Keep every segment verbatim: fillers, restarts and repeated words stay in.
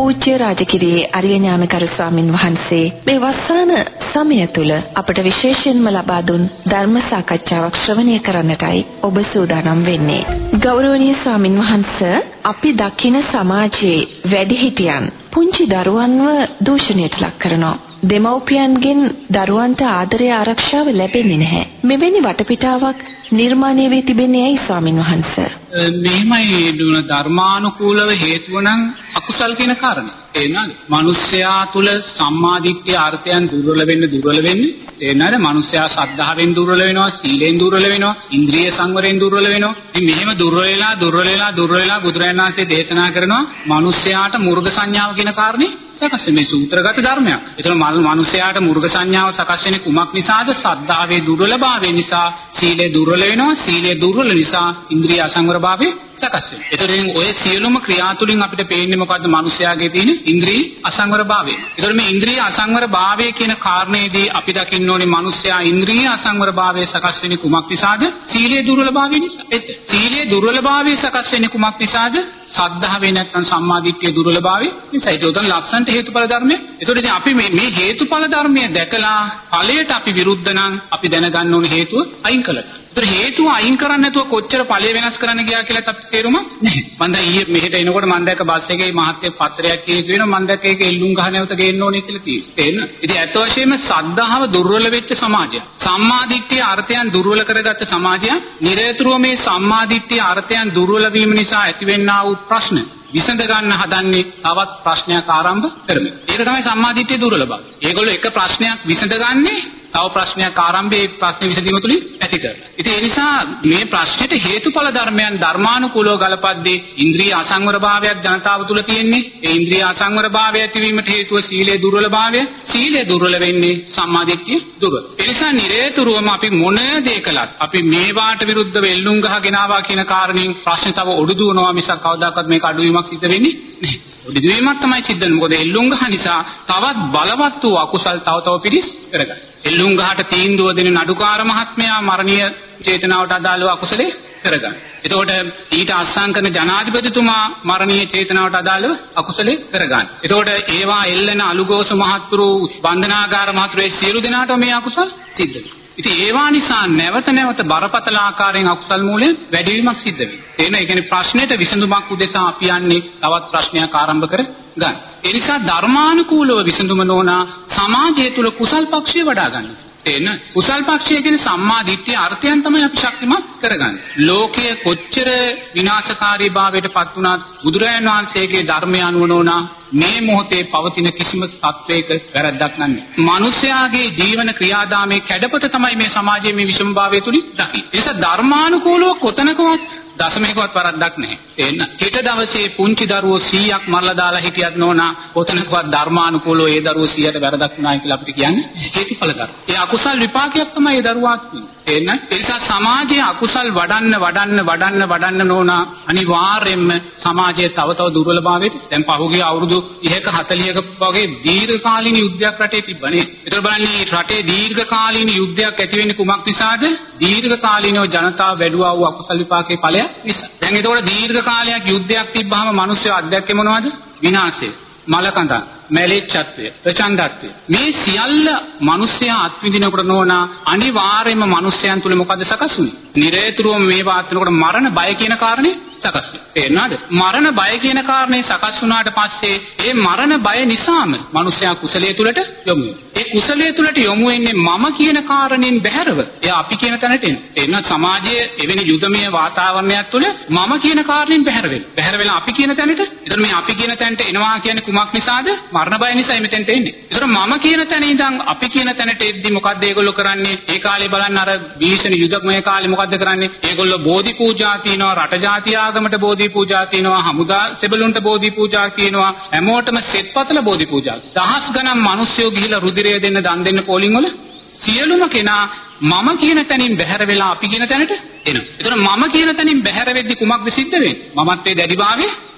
පූජ්‍ය රාජකිරියේ අරිය ඥානකරු ස්වාමින් වහන්සේ මේ වස්සාන සමය තුල අපට විශේෂයෙන්ම ලබා දුන් ධර්ම සාකච්ඡාවක් ශ්‍රවණය කරන්නටයි ඔබ සූදානම් වෙන්නේ. ගෞරවනීය ස්වාමින් වහන්සේ, අපි දකින සමාජයේ වැඩිහිටියන් පුංචි දරුවන්ව දූෂණයට ලක් කරනවා. දෙමව්පියන්ගෙන් දරුවන්ට ආදරය ආරක්ෂාව ලැබෙන්නේ නැහැ. මෙවැනි වටපිටාවක් නිර්මාණය වී තිබෙන්නේ ඇයි ස්වාමින් වහන්සේ? මෙහෙමයි දුන ධර්මානුකූලව හේතුව නම් අකුසල් කියන කාරණේ. තේරෙනවද? මිනිස්යා තුල සම්මාදිට්ඨිය අර්ථයන් දුර්වල වෙන්න දුර්වල වෙන්නේ. තේරෙනවද? මිනිස්යා ශ්‍රද්ධාවෙන් දුර්වල වෙනවා, සීලෙන් දුර්වල වෙනවා, ඉන්ද්‍රිය සංවරයෙන් දුර්වල වෙනවා. ඉතින් මෙහෙම දුර්වල වෙලා දුර්වල වෙලා දුර්වල වෙලා බුදුරජාණන් වහන්සේ දේශනා කරනවා මිනිස්යාට මුර්ග සංඥාව කියන කාරණේ සකස් වෙන මේ සූත්‍රගත ධර්මයක්. ඒතර මිනිස්යාට මුර්ග සංඥාව සකස් වෙන්නේ කුමක් නිසාද? ශ්‍රද්ධාවේ දුර්වලභාවය නිසා, සීලේ දුර්වල වෙනවා, සීලේ දුර්වල නිසා ඉන්ද්‍රිය අසංවරභාවය සකස් වෙනවා. ඒතර ඔය සියලුම ක්‍රියා තුලින් අපිට පේන්නේ මොකද්ද? මිනිස්යාගේ තියෙන ඉන්ද්‍රිය අසංවරභාවය. ඒතර මේ ඉන්ද්‍රිය අසංවරභාවය කියන කාරණේදී අපි දකින්න ඕනේ මිනිස්යා ඉන්ද්‍රිය අසංවරභාවය සකස් වෙන්නේ කුමක් නිසාද? සීලේ දුර්වලභාවය නිසා. ඒත් සීලේ දුර්වලභාවය සකස් වෙන්නේ කුමක් නිසාද? ශ්‍රද්ධාවේ නැත්නම් සම්මාදිට්ඨිය දුර්වලභාවය නිසා. ඒක උදන් ලස්සන්ට හේතුඵල ධර්මය. ඒතකොට ඉතින් අපි මේ මේ හේතුඵල ධර්මය දැකලා ඵලයට අපි විරුද්ධ නම් අපි දැනගන්න ඕනේ හේතුව අයින් කළා. ඒතර හේතුව අයින් කරන්නේ නැතුව කොච්චර ඵලය වෙනස් කරන්න ගියා කියලා අපි තේරුම නැහැ. මම දැන් ඊයේ මෙහෙට එනකොට මම දැක්ක බස් එකේ මහත්ය පත්‍රයක් කියේක වෙනවා. මම දැක්ක ඒක එල්ලුම් ගහ නැවත ගේන්න ඕනේ කියලා තියෙනවා. තේරෙනවද? ඉතින් ඇත්ත වශයෙන්ම සද්ධාව දුර්වල වෙච්ච සමාජයක්. සම්මාදිට්ඨිය අර්ථයන් දුර්වල කරගත්ත සමාජයක්. නිරේතුරුව මේ සම්මාදිට්ඨිය අර්ථයන් දුර්වල වීම නිසා ඇතිවෙනා වූ ප්‍රශ්න විසඳ ගන්න හදන්නේ තවත් ප්‍රශ්නයක් ආරම්භ කරමින්. ඒක තමයි සම්මාදිට්ඨිය දුර්වලභාවය. ඒගොල්ලෝ එක ප්‍රශ්නයක් විසඳගන්නේ තව ප්‍රශ්නයක් ආරම්භයේ ඒ ප්‍රශ්නේ විසඳීම තුලින් ඇති කරනවා. ඉතින් ඒ නිසා මේ ප්‍රශ්නෙට හේතුඵල ධර්මයන් ධර්මානුකූලව ගලපද්දී ඉන්ද්‍රිය අසංවරභාවයක් ජනතාව තුල තියෙන්නේ. ඒ ඉන්ද්‍රිය අසංවරභාවය ඇතිවීමට හේතුව සීලේ දුර්වලභාවය. සීලේ දුර්වල වෙන්නේ සම්මාදිට්ඨිය දුර්වල. ඒ නිසා නිරේතුරුවම අපි මොන දේ කළත් අපි මේවාට විරුද්ධව එල්ලුම් ගහගෙන ආවා කියන කාරණෙන් ප්‍රශ්නේ තව ඔඩු දුවනවා මිසක් කවදාකවත් මේක අඩුවීමක් සිද්ධ වෙන්නේ නැහැ. ඔඩුවීමක් තමයි සිද්ධ වෙන්නේ. මොකද එල්ලුම් ගහ නිසා තවත් බලවත් වූ අකුසල් තව තව පිරිස් කරගන්නවා. එල්ලුම් ගහට තීන්දුව දෙන නඩුකාර මහත්මයා මරණීය චේතනාවට අදාළව අකුසලේ කරගන්න. එතකොට ඊට අස්සම් කරන ජනාධිපතිතුමා මරණීය චේතනාවට අදාළව අකුසලේ කරගන්න. එතකොට ඒවා එල්ලෙන අලුගෝස මහත්තුරු වන්දනාගාර මහත්තුරු සියලු දෙනාට මේ අකුසල් සිද්ධ වෙනවා. ඉතින් ඒවා නිසා නැවත නැවත බරපතල ආකාරයෙන් අකුසල් මූලයෙන් වැඩිවීමක් සිද්ධ වෙනවා. එතන ඒ කියන්නේ ප්‍රශ්නෙට විසඳුමක් උදෙසා අපි යන්නේ තවත් ප්‍රශ්නයක් ආරම්භ කර ගන්න. ඒ නිසා ධර්මානුකූලව විසඳුම නොනා සමාජය තුල කුසල් පක්ෂය වඩා ගන්න. එන කුසල් පක්ෂය කියන්නේ සම්මා දිට්ඨිය අර්ථයන් තමයි අපි ශක්තිමත් කරගන්නේ. ලෝකයේ කොච්චර විනාශකාරී භාවයට පත් වුණත් බුදුරජාණන් වහන්සේගේ ධර්මය අනුව නොනා මේ මොහොතේ පවතින කිසිම තත්වයක වැරද්දක් නැහැ. මිනිස්යාගේ ජීවන ක්‍රියාදාමයේ කැඩපත තමයි මේ සමාජයේ මේ විෂමභාවය තුලින් දකින්නේ. ඒ නිසා ධර්මානුකූලව කොතනකවත් දශමයකවත් වරද්දක් නැහැ. එන්න හෙට දවසේ පුංචි දරුවෝ සීයක් මරලා දාලා හිටියත් නෝනා කොතනකවත් ධර්මානුකූලව ඒ දරුවෝ සීයට වැරදක් වුණායි කියලා අපිට කියන්නේ හේතුඵල ධර්ම. ඒ අකුසල් විපාකයක් තමයි ඒ දරුවාත් වෙන්නේ. එන්න ඒ නිසා සමාජයේ අකුසල් වඩන්න වඩන්න වඩන්න වඩන්න නෝනා අනිවාර්යයෙන්ම සමාජයේ තව තව දුර්වලභාවයට දැන් පහුගිය අවුරුදු තිහක හතළිහක වගේ දීර්ඝකාලීන යුද්ධයක් රටේ තිබ්බනේ. ඒතර බලන්නේ රටේ දීර්ඝකාලීන යුද්ධයක් ඇති වෙන්නේ කුමක් නිසාද? දීර්ඝකාලීනව ජනතාව වැඩුවා වූ අකුසල් විපාකයේ ඵලයක් නිසා. දැන් ඒතකොට දීර්ඝ කාලයක් යුද්ධයක් තිබ්බහම මිනිස්සු අධ්‍යක්ෂක මොනවද? විනාශය, මලකඳ, මැලිච්ඡත්වය, ප්‍රචණ්ඩත්වය. මේ සියල්ල මිනිස්සයා අත්විඳිනකොට නෝනා අනිවාර්යයෙන්ම මිනිස්යන් තුල මොකද සකස් වෙන්නේ? නිරේතුරුවම මේ වාත්නකොට මරණ බය කියන කාරණේ සකස් වෙනවා. තේරෙනවද? මරණ බය කියන කාරණේ සකස් වුණාට පස්සේ ඒ මරණ බය නිසාම මිනිසයා කුසලයේ තුලට යොමු වෙනවා. ඒ කුසලයේ තුලට යොමු වෙන්නේ මම කියන කාරණෙන් බැහැරව. එයා අපි කියන තැනට එනවා. තේරෙනවද? සමාජයේ එවැනි යුදමය වාතාවරණයක් තුල මම කියන කාරණෙන් බැහැර වෙනවා. බැහැර වෙලා අපි කියන තැනට. ඒතර මේ අපි කියන තැනට එනවා කියන්නේ කුමක් නිසාද? මරණ බය නිසා මෙතෙන්ට එන්නේ. ඒතර මම කියන තැන ඉඳන් අපි කියන තැනට එද්දි මොකද්ද ඒගොල්ලෝ කරන්නේ? ඒ කාලේ බලන්න අර භීෂණ යුදමය කාලේ මොකද්ද කරන්නේ? ඒගොල්ලෝ බෝධි පූජා තියනවා, රට ජාතිය ආගමට බෝධි පූජා තියනවා, හමුදා සෙබළුන්ට බෝධි පූජා තියනවා, හැමෝටම සෙත්පතල බෝධි පූජා. දහස් ගණන් මිනිස්සු ගිහිලා රුධිරය දෙන්න දන් දෙන්න පොලිං වල සියලුම කෙනා මම කියන තැනින් බැහැර වෙලා අපි කියන තැනට එනවා. ඒතර මම කියන තැනින් බැහැර වෙද්දි කුමක්ද සිද්ධ වෙන්නේ? මමත්වයේ දැඩිභාවය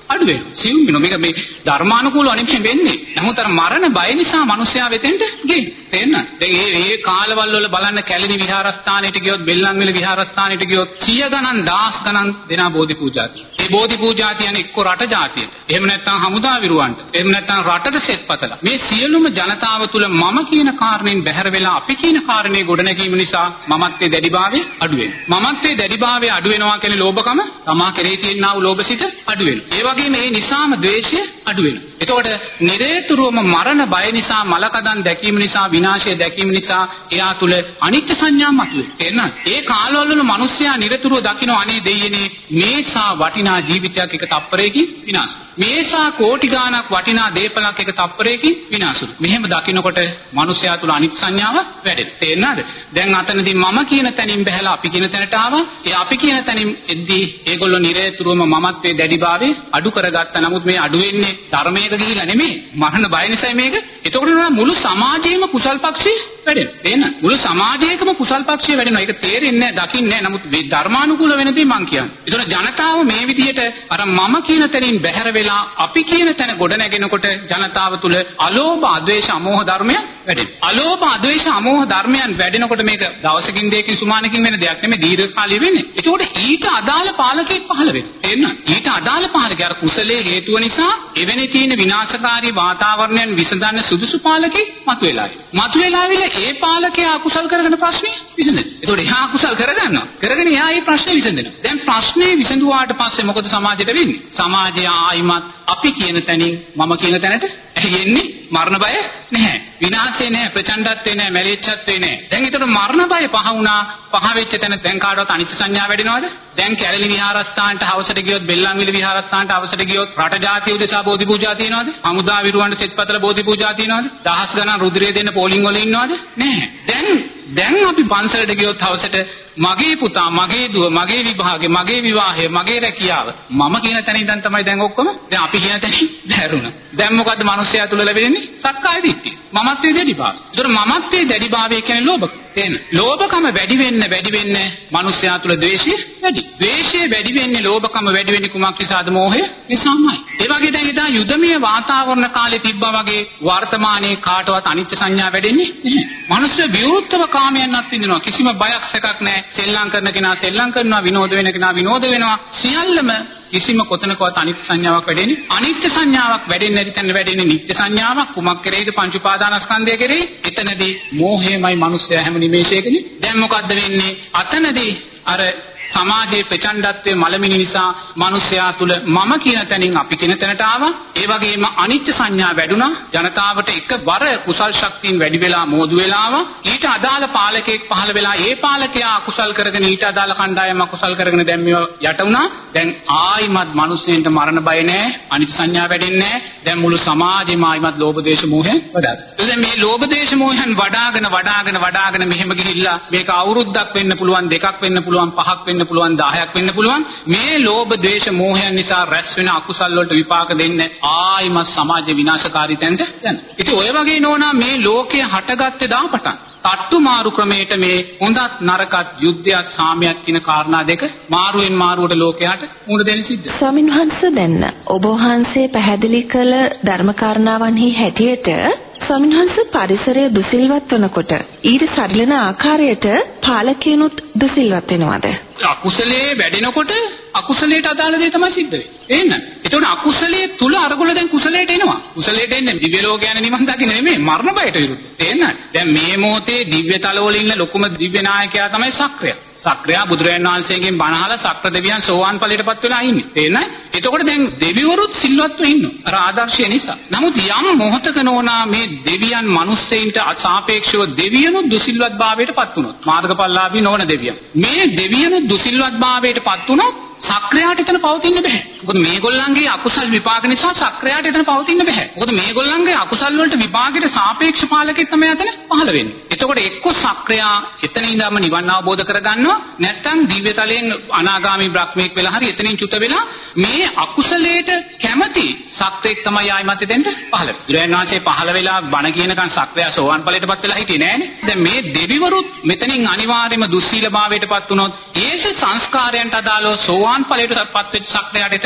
අඩු වෙනවා. සියුම් වෙනවා. මේක මේ ධර්මානුකූලව නෙමෙයි වෙන්නේ. නමුත් අර මරණ බය නිසා මිනිස්සයා වෙතෙන්ට ගියේ. තේරෙනවද? දැන් මේ මේ කාලවල වල බලන්න කැලණි විහාරස්ථානෙට ගියොත්, බෙල්ලන්විල විහාරස්ථානෙට ගියොත් සිය ගණන්, දහස් ගණන් දෙනා බෝධි පූජා තියෙනවා. මේ බෝධි පූජා කියන්නේ එක්ක රට ජාතියට. එහෙම නැත්නම් හමුදා විරුවන්ට. එහෙම නැත්නම් රටට සෙත්පතලා. මේ සියලුම ජනතාව තුළ මම කියන කාරණයෙන් බැහැර වෙලා අපි කියන කාරණේ ගොඩනැගීම නිසා මමත්වයේ දැඩිභාවය අඩු වෙනවා. මමත්වයේ දැඩිභාවය අඩු වෙනවා කියන්නේ ලෝභකම, තමා කෙරෙහි තියෙනා වූ ලෝභසිත අඩු වෙනවා. ඒ වගේම මේ නිසාම ද්වේෂය අඩු වෙනවා. එතකොට නිරේතුරුවම මරණ බය නිසා, මලකදන් දැකීම නිසා, විනාශය දැකීම නිසා එයා තුල අනිත්‍ය සංඥා මතුවේ. තේරෙනවද? ඒ කාලවල වල මිනිස්සයා නිරතුරුව දකින්න අනේ දෙයියනේ මේසා වටිනා ජීවිතයක් එක තප්පරයකින් විනාශ. මේසා කෝටි ගාණක් වටිනා දේපලක් එක තප්පරයකින් විනාශ. මෙහෙම දකින්නකොට මිනිස්සයා තුල අනිත්‍ය සංඥාව වැඩෙනවා. තේරෙනවද? දැන් අතනදී මම කියන තැනින් බහැලා අපි කියන තැනට ආවා. ඒ අපි කියන තැනින් එද්දී ඒගොල්ලෝ නිරේතුරුවම මමත්වයේ දැඩිභාවය අඩු කරගත්තා. නමුත් මේ අඩු වෙන්නේ ධර්මයක ගිහිලා නෙමෙයි. මරණ බය නිසා මේක. එතකොට මුළු සමාජයේම කුසල් පක්ෂේ වැඩෙනවා. තේරෙනවද? මුළු සමාජයේකම කුසල් පක්ෂේ වැඩෙනවා. ඒක තේරෙන්නේ නැහැ, දකින්නේ නැහැ. නමුත් මේ ධර්මානුකූල වෙන දේ මං කියන්නේ. ඒතකොට ජනතාව මේ විදිහට අර මම කියන තැනින් බැහැර වෙලා අපි කියන තැන ගොඩ නැගෙනකොට ජනතාව තුල අලෝභ, අද්වේෂ, අමෝහ ධර්මයන් වැඩෙනවා. අලෝභ, අද්වේෂ, අමෝහ ධර්මයන් වැඩෙනකොට මේක දවසකින් දෙකකින් සුමානකින් වෙන දෙයක් නෙමෙයි, දීර්ඝ කාලීය වෙන්නේ. ඒතකොට ඊට අදාළ පාලකෙක් පහළ වෙනවා. තේරෙනවද? ඊට අදාළ පාලකයා අර කුසලයේ හේතුව නිසා එවැනි තියෙන විනාශකාරී වාතාවරණයන් විසඳන්න සුදුසු පාලකෙක් මතුවෙලා ඉන්නවා. මතුවෙලා ඒ පාලකයා අකුසල් කරගෙන ප්‍රශ්නේ විසඳනවා. ඒතකොට එහා අකුසල් කරගන්නවා. කරගෙන එහා මේ ප්‍රශ්නේ විසඳනවා. දැන් ප්‍රශ්නේ විසඳුවාට පස්සේ මොකද සමාජයට වෙන්නේ? සමාජය ආයිමත් අපි කියන තැනින් මම කියන තැනට ඇහෙන්නේ. මරණ බය නැහැ. විනාශේ නැහැ, ප්‍රචණ්ඩත්වේ නැහැ, මැලිච්ඡත්වේ නැහැ. දැන් ඒතකොට මරණ බය පහ වුණා. පහ වෙච්ච තැන දැන් කාටවත් අනිත්‍ය සංඥා වැඩිනවද? දැන් කැලණි විහාරස්ථානට හවසට ගියොත්, බෙල්ලන්විල විහාරස්ථානට හවසට ගියොත් රට ජාතිය උදෙසා බෝධි පූජා තියනවද? හමුදා විරුවන්ට සෙත්පතල බෝධි පූජා තියනවද? දහස් ගණන් රුධිරය දෙන්න පෝලිං වල ඉන්නවද? නැහැ. දැන් දැන් අපි පන්සලට ගියොත් හවසට මගේ පුතා, මගේ දුව, මගේ විභාගේ, මගේ විවාහය, මගේ රැකියාව මම කියන තැන ඉඳන් තමයි දැන් ඔක්කොම දැන් අපි කියන තැනින් දැරුණා. දැන් මොකද්ද මිනිස්සයා තුල ලැබෙන්නේ? සක්කාය දිට්ඨිය. මමත්වයේ දැඩිභාවය. ඒතර මමත්වයේ දැඩිභාවය කියන්නේ ලෝභකම. තේන්න. ලෝභකම වැඩි වෙන්න වැඩි වෙන්න මිනිස්සයා තුල ද්වේෂය වැඩි. ද්වේෂය වැඩි වෙන්නේ, ලෝභකම වැඩි වෙන්නේ කුමක් නිසාද? මෝහය නිසාමයි. ඒ වගේ දැන් එදා යුදමය වාතාවරණ කාලේ තිබ්බා වගේ වර්තමානයේ කාටවත් අනිත්‍ය සංඥා වැඩෙන්නේ නැහැ. මිනිස්සු විවෘතව කාමයන් අත්විඳිනවා. කිසිම බයක් සැකක් නැහැ. සෙල්ලම් කරන කෙනා සෙල්ලම් කරනවා, විනෝද වෙන කෙනා විනෝද වෙනවා. සියල්ලම කිසිම කොතනකවත් අනිත්‍ය සංඥාවක් වැඩෙන්නේ. අනිත්‍ය සංඥාවක් වැඩෙන්නේ නැති තැන වැඩෙන්නේ නිත්‍ය සංඥාවක්. කුමක් කෙරෙහිද? පංච උපාදානස්කන්ධය කෙරෙහි. එතනදී මෝහයමයි මිනිස්සයා හැම නිමේෂයකදී. දැන් මොකද්ද වෙන්නේ? අතනදී අර සමාජයේ ප්‍රචණ්ඩත්වයේ මලමිනි නිසා මිනිස්යා තුල මම කියන තැනින් අපි කියන තැනට ආවා. ඒ වගේම අනිත්‍ය සංඥා වැඩුණා. ජනතාවට එකවර කුසල් ශක්තියින් වැඩි වෙලා මෝදු වෙලා ආවා. ඊට අදාළ පාලකයෙක් පහළ වෙලා ඒ පාලකයා අකුසල් කරගෙන ඊට අදාළ කණ්ඩායම අකුසල් කරගෙන දැන් මේව යට වුණා. දැන් ආයිමත් මිනිස්සුන්ට මරණ බය නැහැ. අනිත්‍ය සංඥා වැඩෙන්නේ නැහැ. දැන් මුළු සමාජෙම ආයිමත් ලෝභ දේශ මොහයන් වඩා. දැන් මේ ලෝභ දේශ මොහයන් වඩාගෙන වඩාගෙන වඩාගෙන මෙහෙම ගිහිල්ලා මේක අවුරුද්දක් වෙන්න පුළුවන්, දෙකක් වෙන්න පුළුවන්, පහක් වෙන්න පුළුවන්, දහයක් වෙන්න පුළුවන්. මේ ලෝභ ද්වේෂ මෝහයන් නිසා රැස් වෙන අකුසල් වලට විපාක දෙන්නේ ආයිමත් සමාජ විනාශකාරී තැනට යන. ඉතින් ඔය වගේ නෝනා මේ ලෝකයේ හටගත්තේ දාපටන්. තට්ටු මාරු ක්‍රමයට මේ හොඳත් නරකත් යුද්ධයත් සාමයත් කියන කාරණා දෙක මාරුවෙන් මාරුවට ලෝකයට මුණ දෙන්න සිද්ධ. ස්වාමින් වහන්සේ දැන් ඔබ වහන්සේ පැහැදිලි කළ ධර්ම කාරණාවන්හි හැටියට ස්වාමින් වහන්සේ පරිසරය දුසිල්වත් වනකොට ඊට සරිලන ආකාරයට පාලකයනුත් දුසිල්වත් වෙනවද? අකුසලයේ වැඩෙනකොට අකුසලයට අදාළ දේ තමයි සිද්ධ වෙන්නේ. එහෙනම් ඒතකොට අකුසලයේ තුල අරගොල්ල දැන් කුසලයට එනවා. කුසලයට එන්නේ දිව්‍ය ලෝක යන නිවන් දකින්න නෙමෙයි, මරණ බයට විරුද්ධ. එහෙනම් දැන් මේ මොහොතේ දිව්‍ය තලවල ඉන්න ලොකුම දිව්‍ය නායකයා තමයි සක්‍රය. සක්‍රයා බුදුරජාණන් වහන්සේගෙන් බණ අහලා සක්‍ර දෙවියන් සෝවාන් ඵලයටපත් වෙලා ඉන්නේ. තේරෙනවද? එතකොට දැන් දෙවිවරුත් සිල්වත්ව ඉන්නවා. අර ආදර්ශය නිසා. නමුත් යම් මොහොතක නෝනා මේ දෙවියන් මිනිස්සෙයින්ට සාපේක්ෂව දෙවියනුත් දුසිල්වත් භාවයටපත් වුණොත්, මාර්ගඵලලාභී නොවන දෙවියන්. මේ දෙවියනුත් දුසිල්වත් භාවයටපත් වුණොත් සක්‍රයාට එතන පවතින්න බෑ. මොකද මේගොල්ලන්ගේ අකුසල් විපාක නිසා සක්‍රයාට එතන පවතින්න බෑ. මොකද මේගොල්ලන්ගේ අකුසල් වලට විපාකයට සාපේක්ෂ පාලකෙක් තමයි එතන පහළ වෙන්නේ. එතකොට එක්ක සක්‍රයා එතන ඉඳන්ම නිවන් අවබෝධ කරගන්නවා, නැත්නම් දිව්‍ය තලයෙන් අනාගාමී බ්‍රහ්මෙක් වෙලා හරි එතනින් චුත වෙලා මේ අකුසලයට කැමති සක්‍රෙක් තමයි ආයිමත් එතෙන්ට පහළ වෙන්නේ. බුදුරජාණන් වහන්සේ පහළ වෙලා බණ කියනකන් සක්‍රයා සෝවාන් ඵලයටපත් වෙලා හිටියේ නෑනේ. දැන් මේ දෙවිවරුත් මෙතනින් අනිවාර්යයෙන්ම දුස්සීල භාවයටපත් වුණොත් ඒ සංස්කාරයන්ට අදාළව සෝවාන් ඵලයටපත් වෙච්ච සක්‍රයාට එතනින්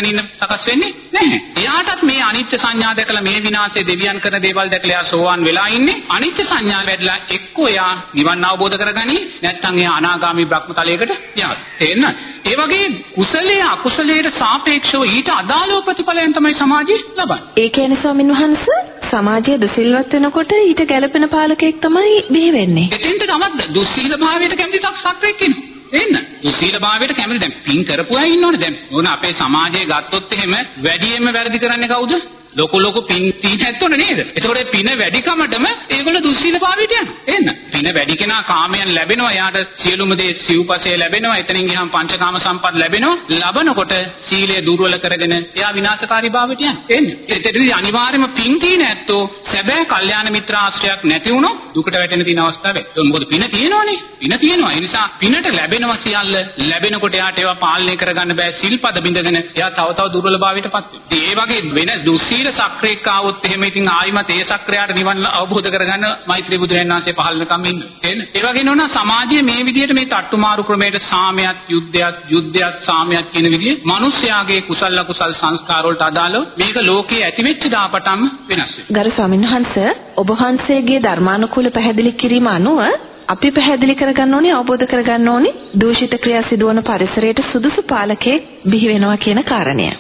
ඉන්න සකස් වෙන්නේ නැහැ. එයාටත් මේ අනිත්‍ය සංඥා දැකලා මේ විනාශයේ දෙවියන් කරන දේවල් දැකලා එයා සෝවාන් වෙලා ඉන්නේ. අනිත්‍ය සංඥා වැඩිලා එක්කෝ එයා නිවන් අවබෝධ කරගනි නැත්නම් එයා අනාගාමී බ්‍රහ්ම තලයකට යනවා. තේරෙනවද? ඒ වගේ කුසලයේ අකුසලයට සාපේක්ෂව ඊට අදාළව ප්‍රතිඵලයන් තමයි සමාජයේ ලබන්නේ. ඒ කියන්නේ ස්වාමීන් වහන්සේ සමාජයේ දුසිල්වත් වෙනකොට ඊට ගැළපෙන පාලකයෙක් තමයි බිහි වෙන්නේ. එතෙන්ට තමයි දුස්සීල භාවයට කැමති තක්සක්‍රෙක් ඉන්නේ. එන්න දුස්සීල භාවයට කැමති දැන් පින් කරපු අය ඉන්නෝනේ දැන් ඕන අපේ සමාජයේ ගත්තොත් එහෙම වැඩියෙන්ම වැරදි කරන්නේ කවුද? ලොකු ලොකු පින් තීන ඇත්තොනේ නේද? ඒතකොට පින වැඩිකමටම ඒගොල්ලෝ දුස්සීල භාවයට යනවා. එන්න පින වැඩි කෙනා කාමයන් ලැබෙනවා. යාට සියලුම දේ සිව්පසේ ලැබෙනවා. එතනින් ගියාම පංචකාම සම්පත් ලැබෙනවා. ලබනකොට සීලය දුර්වල කරගෙන එයා විනාශකාරී භාවයට යනවා. එන්න එතෙන්දී අනිවාර්යයෙන්ම පින් තීන ඇත්තෝ සැබෑ කල්යාණ මිත්‍ර ආශ්‍රයයක් නැති වුණොත් දුකට වැටෙන තියෙන අවස්ථාවක්. ඒක මොකද පින තියෙනවනේ. පින තියෙනවා. ඒ නිසා පිනට ලැබෙනවා සියල්ල. ලැබෙනකොට එයාට ඒවා පාලනය කරගන්න බෑ. සිල්පද බිඳගෙන එයා තව තව දුර්වල භාවයටපත් වෙනවා. ඒ වගේ වෙන දුස්සීල සක්‍රේක ආවොත් එහෙම ඉතින් ආයිමත් ඒ සක්‍රයාට නිවන් අවබෝධ කරගන්න මෛත්‍රී බුදුරජාණන් වහන්සේ පහළ වෙනකම් ඉන්න. තේන්න? ඒ වගේ නෝනා සමාජයේ මේ විදිහට මේ තට්ටුමාරු ක්‍රමයට සාමයක්, යුද්ධයක්, යුද්ධයක්, සාමයක් කියන විදිහේ මිනිස්යාගේ කුසල අකුසල් සංස්කාර වලට අදාළව මේක ලෝකයේ ඇති වෙච්ච දාපටම වෙනස් වෙනවා. ගරු ස්වාමීන් වහන්සේ ඔබ වහන්සේගේ ධර්මානුකූල පැහැදිලි කිරීම අනුව අපි පැහැදිලි කරගන්න ඕනේ, අවබෝධ කරගන්න ඕනේ දූෂිත ක්‍රියා සිදුවන පරිසරයට සුදුසු පාලකයෙක් බිහි වෙනවා කියන කාරණය.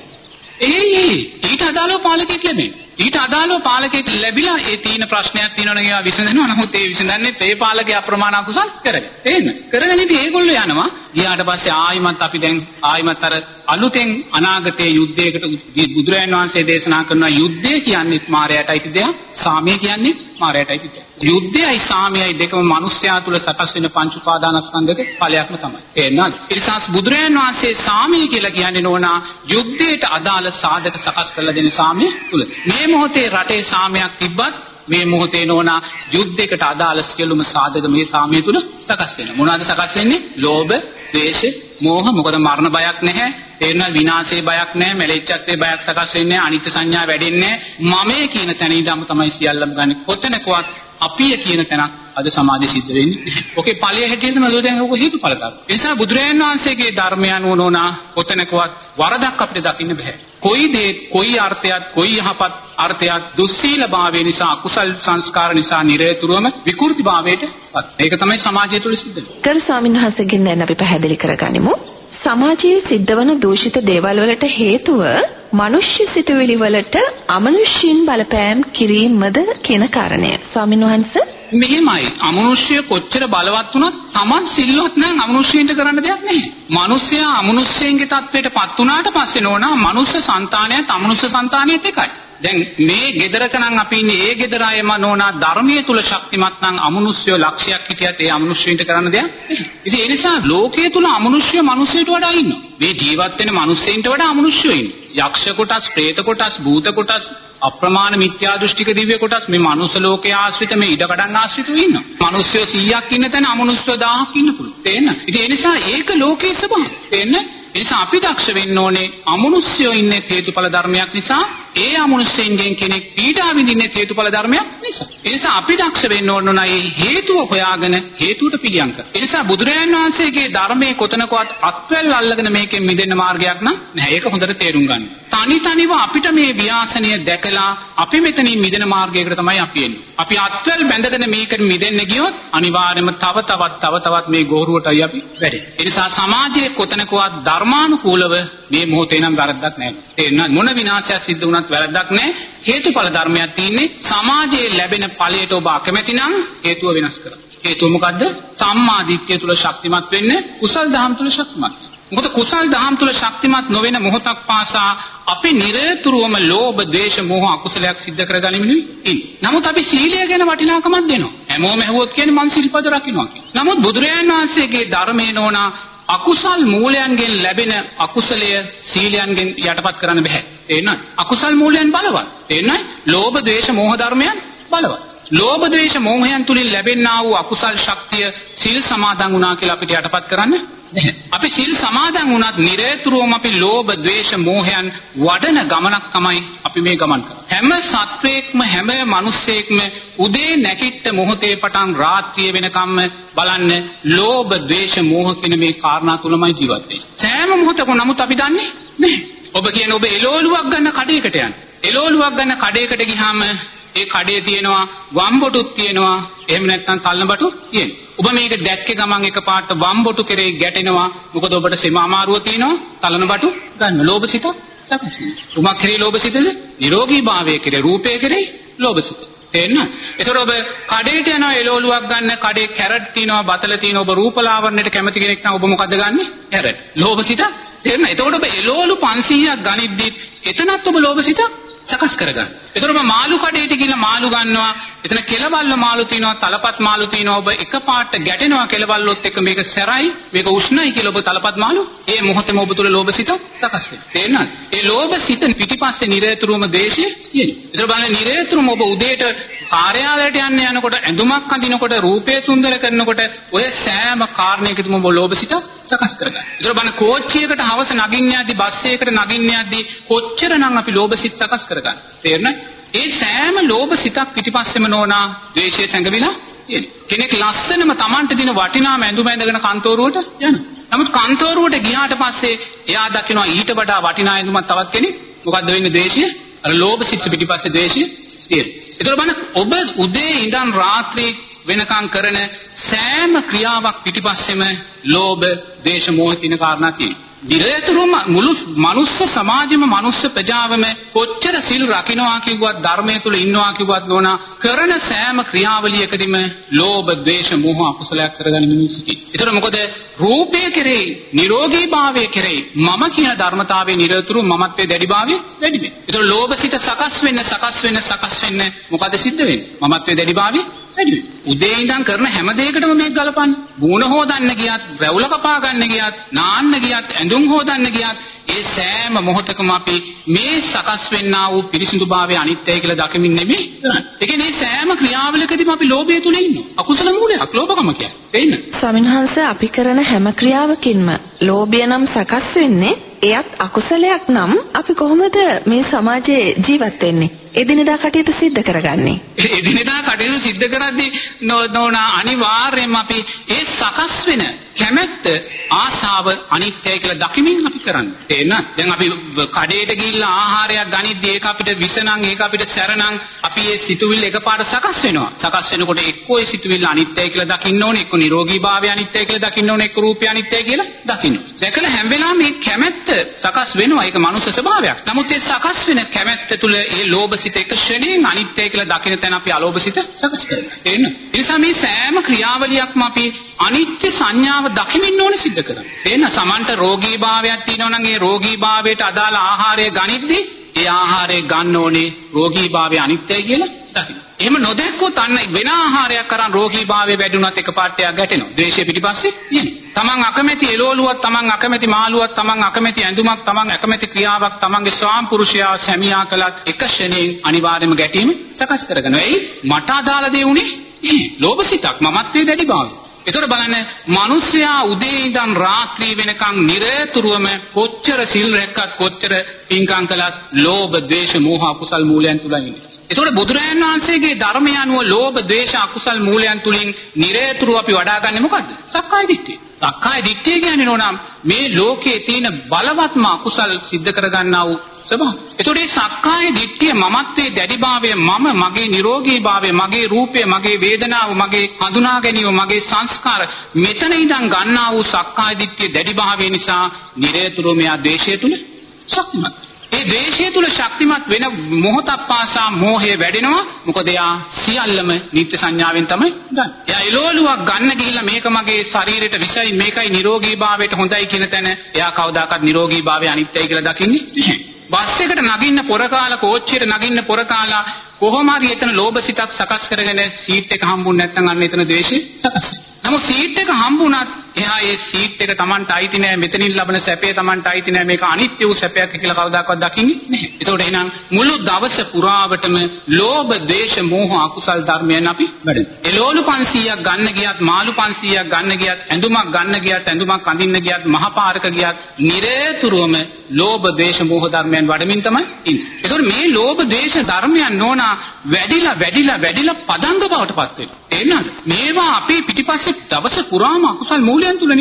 ඒ ඊට අදාළව පාලකෙක් ලැබෙන්නේ. ඊට අදාළව පාලකෙක් ලැබිලා ඒ තීන ප්‍රශ්නයක් තියෙනවනේ ඒවා විසඳනවා. නමුත් ඒ විසඳන්නේ ඒ පාලකයා අප්‍රමාණ අකුසල් කරගෙන. තේන්න? කරගෙන ඉතින් ඒගොල්ලෝ යනවා. ගියාට පස්සේ ආයිමත් අපි දැන් ආයිමත් අර අලුතෙන් අනාගතයේ යුද්ධයකට බුදුරජාණන් වහන්සේ දේශනා කරන යුද්ධය කියන්නේ මායයටයි දෙයක්. සාමය කියන්නේ මායයටයි දෙයක්. යුද්ධයයි සාමයයි දෙකම මිනිස්යා තුල සකස් වෙන පංච උපාදානස්කන්ධක ඵලයක්ම තමයි. තේරෙනවද? ඊටසස් බුදුරජාණන් වහන්සේ සාමය කියලා කියන්නේ නෝනා යුද්ධයට අදාළ සාධක සකස් කරලා දෙන සාමය තුල. මේ මොහොතේ රටේ සාමයක් තිබ්බත් මේ මොහොතේ නෝනා යුද්ධයකට අදාළ සියලුම සාධක මේ සාමය තුල සකස් වෙනවා. මොනවද සකස් වෙන්නේ? ලෝභ, ද්වේෂ, මෝහ. මොකද මරණ බයක් නැහැ. තේරෙනවද? විනාශයේ බයක් නැහැ. මෙලෙච්ඡත්වයේ බයක් සකස් වෙන්නේ නැහැ. අනිත්‍ය සංඥා වැඩෙන්නේ නැහැ. මමයේ කියන තැන ඉඳන්ම තමයි සියල්ලම ගන්න. කොතැනකවත් අපිය කියන තැනක් අද සමාජෙ සිද්ධ වෙන්නේ නැහැ. ඔකේ ඵලයේ හැටියට නේද දැන් ඔක හේතුඵල ධර්ම. ඒ නිසා බුදුරජාණන් වහන්සේගේ ධර්මය අනුව නෝනා කොතැනකවත් වරදක් අපිට දකින්න බෑ. කොයි දේ, කොයි අර්ථයක්, කොයි යහපත් අර්ථයක් දුස්සීලභාවය නිසා, අකුසල් සංස්කාර නිසා නිරේතුරුවම විකෘතිභාවයට පත්. ඒක තමයි සමාජය තුළ සිද්ධ වෙන්නේ. ගරු ස්වාමීන් වහන්සේගෙන් දැන් අපි පැහැදිලි කරගනිමු. සමාජයේ සිද්ධවන දූෂිත දේවල් වලට හේතුව මනුෂ්‍ය සිතුවිලි වලට අමනුෂ්‍යයින් බලපෑම් කිරීමද කියන කාරණය. ස්වාමීන් වහන්සේ මෙහෙමයි අමනුෂ්‍ය කොච්චර බලවත් වුණත් Taman සිල්වත් නම් අමනුෂ්‍යයින්ට කරන්න දෙයක් නැහැ. මිනිස්සයා අමනුෂ්‍යයින්ගේ තත්වයට පත් වුණාට පස්සේ නෝනා මනුෂ්‍ය సంతානයත් අමනුෂ්‍ය సంతානියත් එකයි. දැන් මේ ගෙදරක නම් අපි ඉන්නේ ඒ ගෙදර අයම නෝනා ධර්මයේ තුල ශක්තිමත් නම් අමනුෂ්‍ය ලක්ෂයක් හිටියත් ඒ අමනුෂ්‍යයින්ට කරන්න දෙයක් නැහැ. ඉතින් ඒ නිසා ලෝකයේ තුල අමනුෂ්‍ය මිනිස්සුන්ට වඩා ඉන්නවා. මේ ජීවත් වෙන මිනිස්සුන්ට වඩා අමනුෂ්‍යයෝ ඉන්නවා. යක්ෂ කොටස්, പ്രേත කොටස්, භූත කොටස්, අප්‍රමාණ මිත්‍යා දෘෂ්ටික දිව්‍ය කොටස් මේ මනුස්ස ලෝකයේ ආශ්‍රිත මේ ඉඩකඩන් ආශ්‍රිතව ඉන්නවා. මිනිස්සු සීයක් ඉන්න තැන අමනුෂ්‍ය දහයක් ඉන්න පුළුවන්. තේන්න? ඉතින් ඒ නිසා ඒක ලෝකයේ ස්වභාවය. තේන්න? ඒ නිසා අපි දක්ෂ වෙන්න ඕනේ අමනුෂ්‍යයෝ ඉන්නේ හේතුඵල ධර්මයක් නිසා. ඒ අමනුෂ්‍යයන්ගෙන් කෙනෙක් පීඩා විඳින්නේ හේතුඵල ධර්මයක් නිසා. ඒ නිසා අපි දක්ෂ වෙන්න ඕන නයි හේතුව හොයාගෙන හේතුවට පිළියම් කර. ඒ නිසා බුදුරජාණන් වහන්සේගේ ධර්මයේ කොතනකවත් අත්වැල් අල්ලගෙන මේකෙන් මිදෙන්න මාර්ගයක් නැහැ. ඒක හොඳට තේරුම් ගන්න. තනි තනිව අපිට මේ ව්‍යාසනය දැකලා අපි මෙතනින් මිදෙන මාර්ගයකට තමයි අපි එන්නේ. අපි අත්වැල් බැඳගෙන මේකට මිදෙන්න ගියොත් අනිවාර්යයෙන්ම තව තවත් තව තවත් මේ ගෝරුවටයි අපි වැටෙන්නේ. ඒ නිසා සමාජයේ කොතනකවත් ධර්මානුකූලව මේ මොහොතේ නම් වැරද්දක් නැහැ. තේරෙනවද? මොන විනාශයක් සිද්ධ වුණත් වැරද්දක් නැහැ. හේතුඵල ධර්මයක් තියෙන්නේ. සමාජයේ ලැබෙන ඵලයට ඔබ අකමැති නම් හේතුව වෙනස් කරන්න. හේතුව මොකද්ද? සම්මා දිට්ඨිය තුල ශක්තිමත් වෙන්න, කුසල් දහම් තුල ශක්තිමත්. මොකද කුසල් දහම් තුල ශක්තිමත් නොවන මොහොතක් පාසා අපි නිරතුරුවම ලෝභ, ද්වේෂ, මෝහ අකුසලයක් සිද්ධ කරගනිමින් ඉන්නේ. නමුත් අපි සීලය ගැන වටිනාකමක් දෙනවා. හැමෝම ඇහුවොත් කියන්නේ මං සිල්පද රකින්නවා කියලා. නමුත් බුදුරජාණන් වහන්සේගේ ධර්මයේ නෝනා අකුසල් මූලයන්ගෙන් ලැබෙන අකුසලය සීලයන්ගෙන් යටපත් කරන්න බෑ. තේරෙනවද? අකුසල් මූලයන් බලවත්. තේරෙනවද? ලෝභ, ද්වේෂ, මෝහ ධර්මයන් බලවත්. ලෝභ, ද්වේෂ, මෝහයන් තුලින් ලැබෙනා වූ අකුසල් ශක්තිය සිල් සමාදන් වුණා කියලා අපිට යටපත් කරන්න බෑ. අපි සිල් සමාදන් වුණත් නිරේතුරුවම අපි ලෝභ, ද්වේෂ, මෝහයන් වඩන ගමනක් තමයි අපි මේ ගමන් කරන්නේ. හැම සත්වයක්ම හැම මිනිස්සෙක්ම උදේ නැගිට මොහොතේ පටන් රාත්‍රිය වෙනකම්ම බලන්න ලෝභ, ද්වේෂ, මෝහ කියන මේ කාරණා තුනමයි ජීවත් වෙන්නේ. සෑම මොහොතකම නමුත් අපි දන්නේ නැහැ. ඔබ කියන ඔබ එළවලුවක් ගන්න කඩේකට යන්න. එළවලුවක් ගන්න කඩේකට ගියාම ඒ කඩේ තියෙනවා වම්බොටුත් තියෙනවා එහෙම නැත්නම් තල්නබටු තියෙනවා. ඔබ මේක දැක්කේ ගමන් එකපාරට වම්බොටු කෙරේ ගැටෙනවා. මොකද ඔබට සෙම අමාරුව තියෙනවා තල්නබටු ගන්න. ලෝභසිත සකස් වෙනවා. උමක් කෙරේ ලෝභසිතද? නිරෝගීභාවය කෙරේ රූපය කෙරේ ලෝභසිත. තේරෙනවද? ඒතකොට ඔබ කඩේට යනවා එළවලුවක් ගන්න කඩේ කැරට් තියෙනවා බතල තියෙනවා ඔබ රූපලාවන්‍යයට කැමති කෙනෙක් නම් ඔබ මොකද්ද ගන්නෙ? කැරට්. ලෝභසිත තේරෙනවද? ඒතකොට ඔබ එළවලු පන්සීයක් ගනිද්දි එතනත් ඔබ ලෝභසිත සකස් කරගන්න. ඒතකොට ඔබ මාළු කඩේට ගිහලා මාළු ගන්නවා. එතන කෙලවල්ල මාළු තියෙනවා, තලපත් මාළු තියෙනවා. ඔබ එකපාරට ගැටෙනවා කෙලවල්ලොත් එක්ක මේක සැරයි, මේක උෂ්ණයි කියලා ඔබ තලපත් මාළු ඒ මොහොතේම ඔබ තුල ලෝභසිත සකස් වෙනවා. තේරෙනවද? ඒ ලෝභසිත පිටිපස්සේ නිරේතුරුවම දේශය තියෙනවා. ඒතකොට බලන්න නිරේතුරුවම ඔබ උදේට කාර්යාලයට යන්න යනකොට ඇඳුමක් අඳිනකොට රූපය සුන්දර කරනකොට ඔය සෑම කාරණයකටම ඔබ ලෝභසිත සකස් කරගන්න. ඒතකොට බලන්න කෝච්චියකට හවස නගින්න යද්දි බස් එකකට නගින්න යද්දි කොච්චරනම් අපි ලෝභසිත සකස් කරගන්න. තේරෙනවද? ඒ සෑම ලෝභසිතක් පිටිපස්සෙම නෝනා ද්වේෂය සැඟවිලා තියෙනවා. කෙනෙක් ලස්සනම Tamanට දින වටිනාම ඇඳුම ඇඳගෙන කන්තෝරුවට යනවා. නමුත් කන්තෝරුවට ගියාට පස්සේ එයා දකිනවා ඊට වඩා වටිනා ඇඳුමක් තවත් කෙනෙක් මොකද්ද වෙන්නේ ද්වේෂය? අර ලෝභසිත පිටිපස්සේ ද්වේෂය තියෙනවා. ඒතර බලන්න ඔබ උදේ ඉඳන් රාත්‍රී වෙනකම් කරන සෑම ක්‍රියාවක් පිටිපස්සෙම ලෝභ, ද්වේෂ, මෝහ තින කාරණා තියෙනවා. දිරේතුරුම මුළු මනුස්ස සමාජෙම මනුස්ස ප්‍රජාවම කොච්චර සිල් රකින්නවා කිව්වත් ධර්මයේ තුල ඉන්නවා කිව්වත් නෝනා කරන සෑම ක්‍රියාවලියකදීම ලෝභ, ද්වේෂ, මෝහ අකුසලයක් කරගන්න මිනිස්සු ඉන්නේ. ඒතර මොකද රූපය කෙරෙහි, නිරෝගීභාවය කෙරෙහි මම කියන ධර්මතාවයේ නිරතුරු මමත්වයේ දැඩිභාවය වැඩි වෙනවා. ඒතර ලෝභසිත සකස් වෙන්න සකස් වෙන්න සකස් වෙන්න මොකද සිද්ධ වෙන්නේ? මමත්වයේ දැඩිභාවය වැඩි වෙනවා. උදේ ඉඳන් කරන හැම දෙයකටම මේක ගලපන්න. බුණ හොදන්න ගියත්, රැවුල කපා ගන්න ගියත්, නාන්න ගියත්, ඇඳුම් හොදන්න ගියත් ඒ සෑම මොහොතකම අපි මේ සකස් වෙන්නා වූ පිරිසිදුභාවය අනිත්‍යයි කියලා දකිමින් නෙමෙයි කරන්නේ. ඒ කියන්නේ සෑම ක්‍රියාවලකදීම අපි ලෝභය තුල ඉන්නවා. අකුසල මූලයක් ලෝභකම කියන්නේ. තේින්න? ස්වාමින්වහන්ස අපි කරන හැම ක්‍රියාවකින්ම ලෝභය නම් සකස් වෙන්නේ එයත් අකුසලයක් නම් අපි කොහොමද මේ සමාජයේ ජීවත් වෙන්නේ? එදිනෙදා කටයුතු සිද්ධ කරගන්නේ. එදිනෙදා කටයුතු සිද්ධ කරද්දී නෝනා අනිවාර්යයෙන්ම අපි ඒ සකස් වෙන කැමැත්ත ආශාව අනිත්‍යයි කියලා දකිමින් අපි කරන්නේ. තේරෙනවද? දැන් අපි කඩේට ගිහිල්ලා ආහාරයක් ගනිද්දී ඒක අපිට විස නම් ඒක අපිට සැර නම් අපි ඒ සිතුවිල්ල එකපාරට සකස් වෙනවා. සකස් වෙනකොට එක්කෝ ඒ සිතුවිල්ල අනිත්‍යයි කියලා දකින්න ඕනේ, එක්කෝ නිරෝගීභාවය අනිත්‍යයි කියලා දකින්න ඕනේ, එක්කෝ රූපය අනිත්‍යයි කියලා දකින්න. දැකලා හැම වෙලාවෙම මේ කැමැත්ත සකස් වෙනවා. ඒක මනුෂ්‍ය ස්වභාවයක්. නමුත් ඒ සකස් වෙන කැමැත්ත තුළ ඒ ලෝභසිත එක ශ්‍රේණියෙන් අනිත්‍යයි කියලා දකින තැන අපි අලෝභසිත සකස් කරනවා. තේරෙනවද? ඒ නිසා මේ සෑම ක්‍රියාවලියක්ම අපි අනිත්‍ය සංඥාව දකින්න ඕනේ සිද්ධ කරගන්න. තේරෙනවද? සමන්ට රෝගීභාවයක් තියෙනවා නම් ඒ රෝගීභාවයට අදාළ ආහාරය ගනිද්දී ඒ ආහාරය ගන්න ඕනේ රෝගීභාවය අනිත්‍යයි කියලා දකින්න. එහෙම නොදැක්කොත් අන්න වෙන ආහාරයක් කරන් රෝගීභාවය වැඩි වුණත් එකපාරට යා ගැටෙනවා. ද්වේෂය පිටිපස්සේ යන්නේ. තමන් අකමැති එළවලුවක්, තමන් අකමැති මාළුවක්, තමන් අකමැති ඇඳුමක්, තමන් අකමැති ක්‍රියාවක් තමන්ගේ ස්වාම පුරුෂයා සැමියා කළත් එක ශ්‍රේණියෙන් අනිවාර්යයෙන්ම ගැටීම සකස් කරගන්නවා. එයි මට අදාළ දේ උනේ නේ. ලෝභසිතක් මමත්වයේ දැඩිභාවය. ඒතර බලන්න මිනිස්සයා උදේ ඉඳන් රාත්‍රී වෙනකන් නිරතුරුවම කොච්චර සිල් රැක්කත් කොච්චර පින්කම් කළත් ලෝභ, ද්වේෂ, මෝහ අකුසල් මූලයන් තුල ඉන්නේ. ඒතකොට බුදුරජාණන් වහන්සේගේ ධර්මය අනුව ලෝභ, ද්වේෂ, අකුසල් මූලයන් තුලින් නිරේතුරුව අපි වඩාගන්නේ මොකද්ද? සක්කාය දිට්ඨිය. සක්කාය දිට්ඨිය කියන්නේ නෝනම් මේ ලෝකයේ තියෙන බලවත්ම අකුසල් සිද්ධ කරගන්නා වූ ස්වභාවය. ඒතකොට මේ සක්කාය දිට්ඨිය මමත්වයේ දැඩිභාවය, මම, මගේ නිරෝගීභාවය, මගේ රූපය, මගේ වේදනාව, මගේ හඳුනා ගැනීම, මගේ සංස්කාර මෙතන ඉඳන් ගන්නා වූ සක්කාය දිට්ඨිය දැඩිභාවය නිසා නිරේතුරුව මෙයා ද්වේෂය තුල ශක්තිමත්. ඒ ද්වේෂය තුල ශක්තිමත් වෙන මොහොතක් පාසා මෝහය වැඩෙනවා. මොකද එයා සියල්ලම නිත්‍ය සංඥාවෙන් තමයි ගන්න. එයා එළවලුවක් ගන්න ගිහිල්ලා මේක මගේ ශරීරයට විසයි, මේකයි නිරෝගීභාවයට හොඳයි කියන තැන එයා කවදාකවත් නිරෝගීභාවය අනිත්‍යයි කියලා දකින්නේ නැහැ. බස් එකට නගින්න පොර කාලා, කෝච්චියට නගින්න පොර කාලා කොහොම හරි එතන ලෝභසිතක් සකස් කරගෙන සීට් එක හම්බුනේ නැත්නම් අන්න එතන ද්වේෂය සකස් වෙනවා. නමුත් සීට් එක හම්බුණත් එහා ඒ සීට් එක Tamanට අයිති නෑ, මෙතනින් ලබන සැපය Tamanට අයිති නෑ, මේක අනිත්‍ය වූ සැපයක් කියලා කවදාකවත් දකින්නේ නැහැ. ඒතකොට එහෙනම් මුළු දවස පුරාවටම ලෝභ, ද්වේෂ, මෝහ අකුසල් ධර්මයන් අපි වැඩෙනවා. එළවලු පන්සීයක් ගන්න ගියත්, මාළු පන්සීයක් ගන්න ගියත්, ඇඳුමක් ගන්න ගියත්, ඇඳුමක් අඳින්න ගියත්, මහපාරක ගියත් නිරේතුරුවම ලෝභ, ද්වේෂ, මෝහ ධර්මයන් වඩමින් තමයි ඉන්නේ. ඒතකොට මේ ලෝභ, ද්වේෂ ධර්මයන් නෝනා වැඩිලා වැඩිලා වැඩිලා පදංග බවට පත් වෙනවා. තේරෙනවද? මේවා අපේ පිටිපස්සේ දවස පුරාම අකුසල් මූලයන් තුල ඉන්නේ.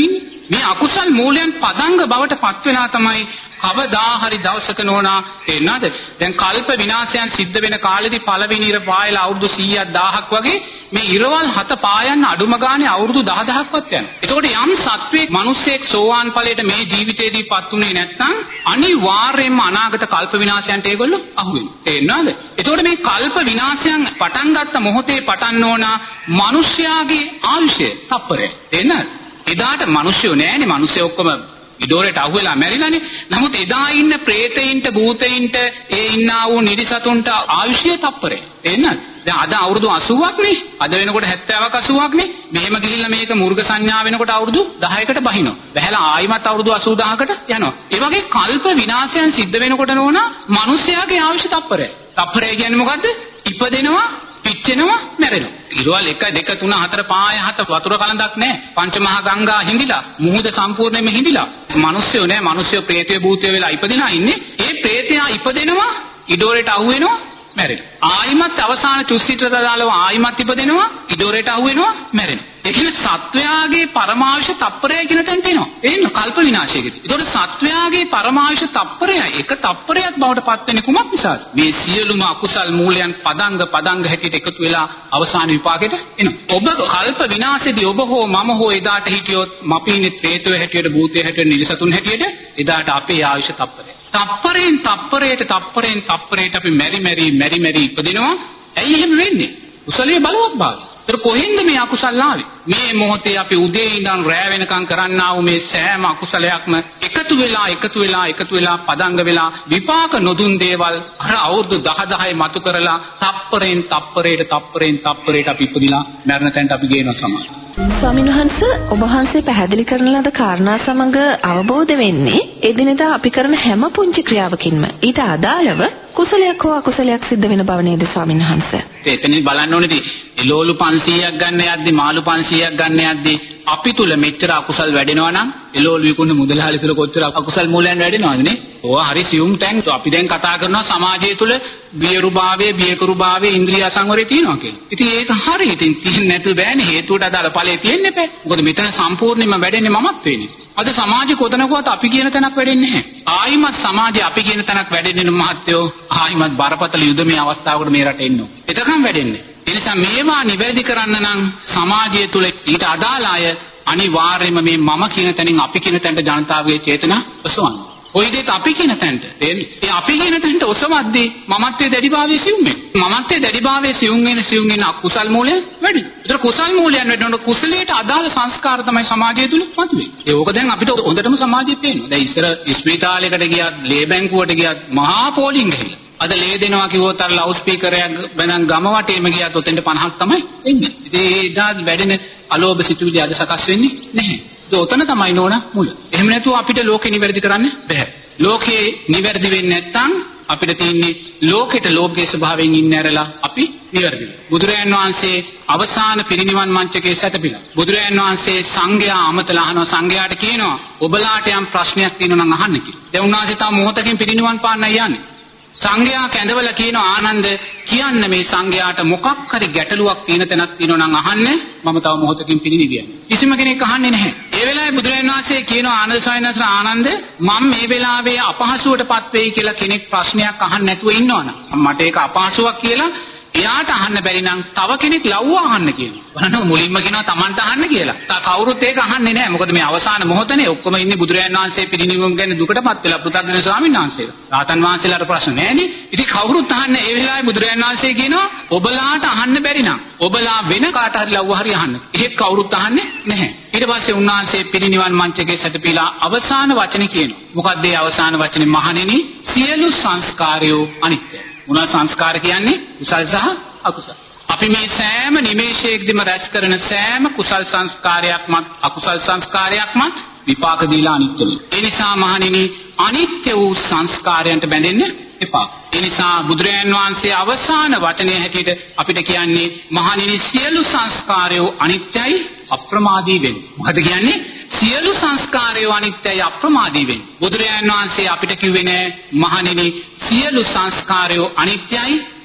මේ අකුසල් මූලයන් පදංග බවට පත් වෙනා තමයි කවදා හරි දවසක නෝනා තේරෙනවද? දැන් කල්ප විනාශයන් සිද්ධ වෙන කාලෙදී පළවෙනි ඉර පායලා අවුරුදු සීයක් දහයක් වගේ මේ ඉරවල් හත පායන්න අඩුම ගානේ අවුරුදු දහදහක්වත් යනවා. එතකොට යම් සත්වයක් මිනිස්සෙක් සෝවාන් ඵලයට මේ ජීවිතේදී පත් උනේ නැත්නම් අනිවාර්යයෙන්ම අනාගත කල්ප විනාශයන්ට ඒගොල්ලෝ අහු වෙනවා. තේරෙනවද? එතකොට මේ කල්ප විනාශයන් පටන් ගත්ත මොහොතේ පටන් ඕනා මිනිස්යාගේ ආයුෂය තප්පරය. තේරෙනවද? එදාට මිනිස්සු නෑනේ. මිනිස්සු ඔක්කොම ඉඩෝරේට අහුවෙලා මැරිලානේ. නමුත් එදා ඉන්න പ്രേතයින්ට භූතයින්ට ඒ ඉන්නා වූ නිරිසතුන්ට ආයුෂය තප්පරේ. තේරෙනවද? දැන් අද අවුරුදු අසූවක් නේ. අද වෙනකොට හැත්තෑවක් අසූවක් නේ. මෙහෙම ගිහිල්ලා මේක මුර්ග සංඥා වෙනකොට අවුරුදු දහයකට බහිනවා. බහැලා ආයිමත් අවුරුදු අසූ දහයකට යනවා. ඒ වගේ කල්ප විනාශයන් සිද්ධ වෙනකොට නෝනා මිනිස්යාගේ ආයුෂ තප්පරය. තප්පරය කියන්නේ මොකද්ද? ඉපදෙනවා, පිච්චෙනවා, මැරෙනවා. ඉරවල් එක දෙක තුන හතර පහ හත වතුර කලඳක් නැහැ. පංචමහා ගංගා හිඳිලා, මුහුද සම්පූර්ණයෙන්ම හිඳිලා. මිනිස්සු නෑ, මිනිස්සු ප්‍රේතය භූතය වෙලා ඉපදිනා ඉන්නේ. ඒ ප්‍රේතයා ඉපදෙනවා, ඉඩෝරේට අහු වෙනවා, මැරෙනවා. ආයිමත් අවසාන චුස්සිතට දාලව ආයිමත් ඉපදෙනවා, ඉඩෝරේට අහු වෙනවා, මැරෙනවා. ඒ කියන්නේ සත්වයාගේ පරමාවශ්‍ය තප්පරය කියන තැනට එනවා. එන්න කල්ප විනාශයකදී. ඒතකොට සත්වයාගේ පරමාවශ්‍ය තප්පරය එක තප්පරයක් බවට පත් වෙන්නේ කුමක් නිසාද? මේ සියලුම අකුසල් මූලයන් පදංග පදංග හැටියට එකතු වෙලා අවසාන විපාකෙට එනවා. ඔබ කල්ප විනාශයේදී ඔබ හෝ මම හෝ එදාට හිටියොත් මපින්නේ ප්‍රේතය හැටියට, භූතය හැටියට, නිරිසතුන් හැටියට එදාට අපේ ආයුෂ තප්පරය. තප්පරෙන් තප්පරයට තප්පරෙන් තප්පරයට අපි මෙරි මෙරි මෙරි මෙරි ඉපදිනවා. ඇයි එහෙම වෙන්නේ? කුසලයේ බලවත් භාවය. ඒක කොහෙන්ද මේ අකුසල් ආවේ? මේ මොහොතේ අපි උදේ ඉඳන් රෑ වෙනකම් කරන්නා වූ මේ සෑම අකුසලයක්ම එකතු වෙලා එකතු වෙලා එකතු වෙලා පදංග වෙලා විපාක නොදුන් දේවල් අර අවුරුදු දහ දහය මතු කරලා තප්පරෙන් තප්පරයට තප්පරෙන් තප්පරයට අපි ඉපදිලා මරණ තැනට අපි ගේනවා සමාජ. ස්වාමීන් වහන්සේ, ඔබ වහන්සේ පැහැදිලි කරන ලද කාරණා සමග අවබෝධ වෙන්නේ එදිනෙදා අපි කරන හැම පුංචි ක්‍රියාවකින්ම ඊට අදාළව කුසලයක් හෝ අකුසලයක් සිද්ධ වෙන බව නේද ස්වාමීන් වහන්සේ? එතනින් බලන්න ඕනේදී එළෝලු පන්සීයක් ගන්න යද්දි මාළු පන්සීයක් ගන්න යද්දි අපි තුල මෙච්චර අකුසල් වැඩෙනවා නම් එළෝලු විකුණන මුදලාලි තුල කොච්චර අකුසල් මූලයන් වැඩෙනවද නේ? ඕවා හරි සියුම් තැන්. අපි දැන් කතා කරනවා සමාජය තුල බියරුභාවයේ, බියකරුභාවයේ, ඉන්ද්‍රිය අසංවරය තියෙනවා කියලා. ඉතින් ඒක හරි. ඉතින් තියෙන්නේ නැතුව බෑනේ. හේතුවට අදාළ ඵලයේ තියෙන්නේ බෑ. මොකද මෙතන සම්පූර්ණයෙන්ම වැඩෙන්නේ මමත් වෙන්නේ. අද සමාජෙ කොතනකවත් අපි කියන තැනක් වැඩෙන්නේ නැහැ. ආයිමත් සමාජය අපි කියන තැනක් වැඩෙන්නේ මහත්යෝ. ආයිමත් බරපතල යුදමේ අවස්ථාවකට මේ රට එන්නේ. එතකම් වැඩෙන්නේ. ඒ නිසා මේවා නිවැරදි කරන්න නම් සමාජය තුල ඊට අදාළ අය අනිවාර්යයෙන්ම මේ මම කියන තැනින් අපි කියන තැනට ජනතාවගේ චේතනා ඔසවන්න. ඔය දෙත් අපි කියන තැනට. ඒ අපි කියන තැනට ඔසවද්දී මමත්වයේ දැඩිභාවයේ සිවුම් වෙනවා. මමත්වයේ දැඩිභාවයේ සිවුම් වෙන සිවුම් වෙන කුසල් මූලයන් වැඩි. ඒතර කුසල් මූලයන් වැඩිනකොට කුසලයට අදාළ සංස්කාර තමයි සමාජය තුල මතුවේ. ඒක දැන් අපිට හොඳටම සමාජයේ පේනවා. දැන් ඉස්සර ස්පීතාලයකට ගියත්, ලේ බැංකුවට ගියත් මහා පෝලිං ගහලා. අද ලේ දෙනවා කිව්වොත් අර ලවුඩ් ස්පීකරයක් වෙනන් ගම වටේම ගියත් ඔතෙන්ට පනහක් තමයි එන්නේ. ඉතින් ඒ ඉදාත් වැඩෙන අලෝභ සිතුවිලි අද සකස් වෙන්නේ නැහැ. ඒක උතන තමයි නෝන මුල. එහෙම නැතුව අපිට ලෝකෙ නිවැරදි කරන්න බෑ. ලෝකේ නිවැරදි වෙන්නේ නැත්නම් අපිට තියෙන්නේ ලෝකෙට ලෝභයේ ස්වභාවයෙන් ඉන්න ඇරලා අපි නිවැරදි වෙනවා. බුදුරයන් වහන්සේ අවසාන පිරිනිවන් මංචකයේ සැතපිලා. බුදුරයන් වහන්සේ සංඝයා අමතලා අහනවා, සංඝයාට කියනවා ඔබලාට යම් ප්‍රශ්නයක් තියෙනවා නම් අහන්න කියලා. දැන් උන්වහන්සේ තව මොහොතකින් පිරිනිවන් පාන්නයි යන්නේ. සංඝයා කැඳවල කියනවා ආනන්ද කියන්න මේ සංඝයාට මොකක් හරි ගැටලුවක් තියෙන තැනක් තියෙනවා නම් අහන්න, මම තව මොහොතකින් පිරිනිවියන්නේ. කිසිම කෙනෙක් අහන්නේ නැහැ. ඒ වෙලාවේ බුදුරජාණන් වහන්සේ කියනවා ආනන්ද සායනසර ආනන්ද මම මේ වෙලාවේ අපහසුවටපත් වෙයි කියලා කෙනෙක් ප්‍රශ්නයක් අහන්න නැතුව ඉන්නවනම් මට ඒක අපහසුවක් කියලා එයාට අහන්න බැරි නම් තව කෙනෙක් ලව්ව අහන්න කියනවා. බලන්න මුලින්ම කියනවා Tamanට අහන්න කියලා. තා කවුරුත් ඒක අහන්නේ නැහැ. මොකද මේ අවසාන මොහොතනේ ඔක්කොම ඉන්නේ බුදුරජාණන් වහන්සේ පිරිනිවන් ගැන දුකටපත් වෙලා පෘථග්ජන ස්වාමීන් වහන්සේලා. රාතන් වහන්සේලාට ප්‍රශ්න නැහැනේ. ඉතින් කවුරුත් අහන්නේ. ඒ වෙලාවේ බුදුරජාණන් වහන්සේ කියනවා ඔබලාට අහන්න බැරි නම් ඔබලා වෙන කාට හරි ලව්ව හරි අහන්න. ඒත් කවුරුත් අහන්නේ නැහැ. ඊට පස්සේ උන්වහන්සේ පිරිනිවන් මංචකයේ සැතපීලා අවසාන වචනේ කියනවා. මොකක්ද ඒ අවසාන වචනේ? මහණෙනි සියලු සංස්කාරයෝ අනිත්‍යයි. මොනවා සංස්කාර කියන්නේ? කුසල් සහ අකුසල්. අපි මේ සෑම නිමේෂයකදීම රැස් කරන සෑම කුසල් සංස්කාරයක්මත් අකුසල් සංස්කාරයක්මත් විපාක දීලා අනිත්‍ය වෙනවා. ඒ නිසා මහණෙනි අනිත්‍ය වූ සංස්කාරයන්ට බැඳෙන්න එපා. ඒ නිසා බුදුරජාණන් වහන්සේ අවසාන වචනය හැටියට අපිට කියන්නේ මහණෙනි සියලු සංස්කාරයෝ අනිත්‍යයි අප්‍රමාදී වෙන්න. මොකද කියන්නේ? සියලු සංස්කාරයෝ අනිත්‍යයි අප්‍රමාදී වෙන්න. බුදුරජාණන් වහන්සේ අපිට කිව්වේ නෑ මහණෙනි සියලු සංස්කාරයෝ අනිත්‍යයි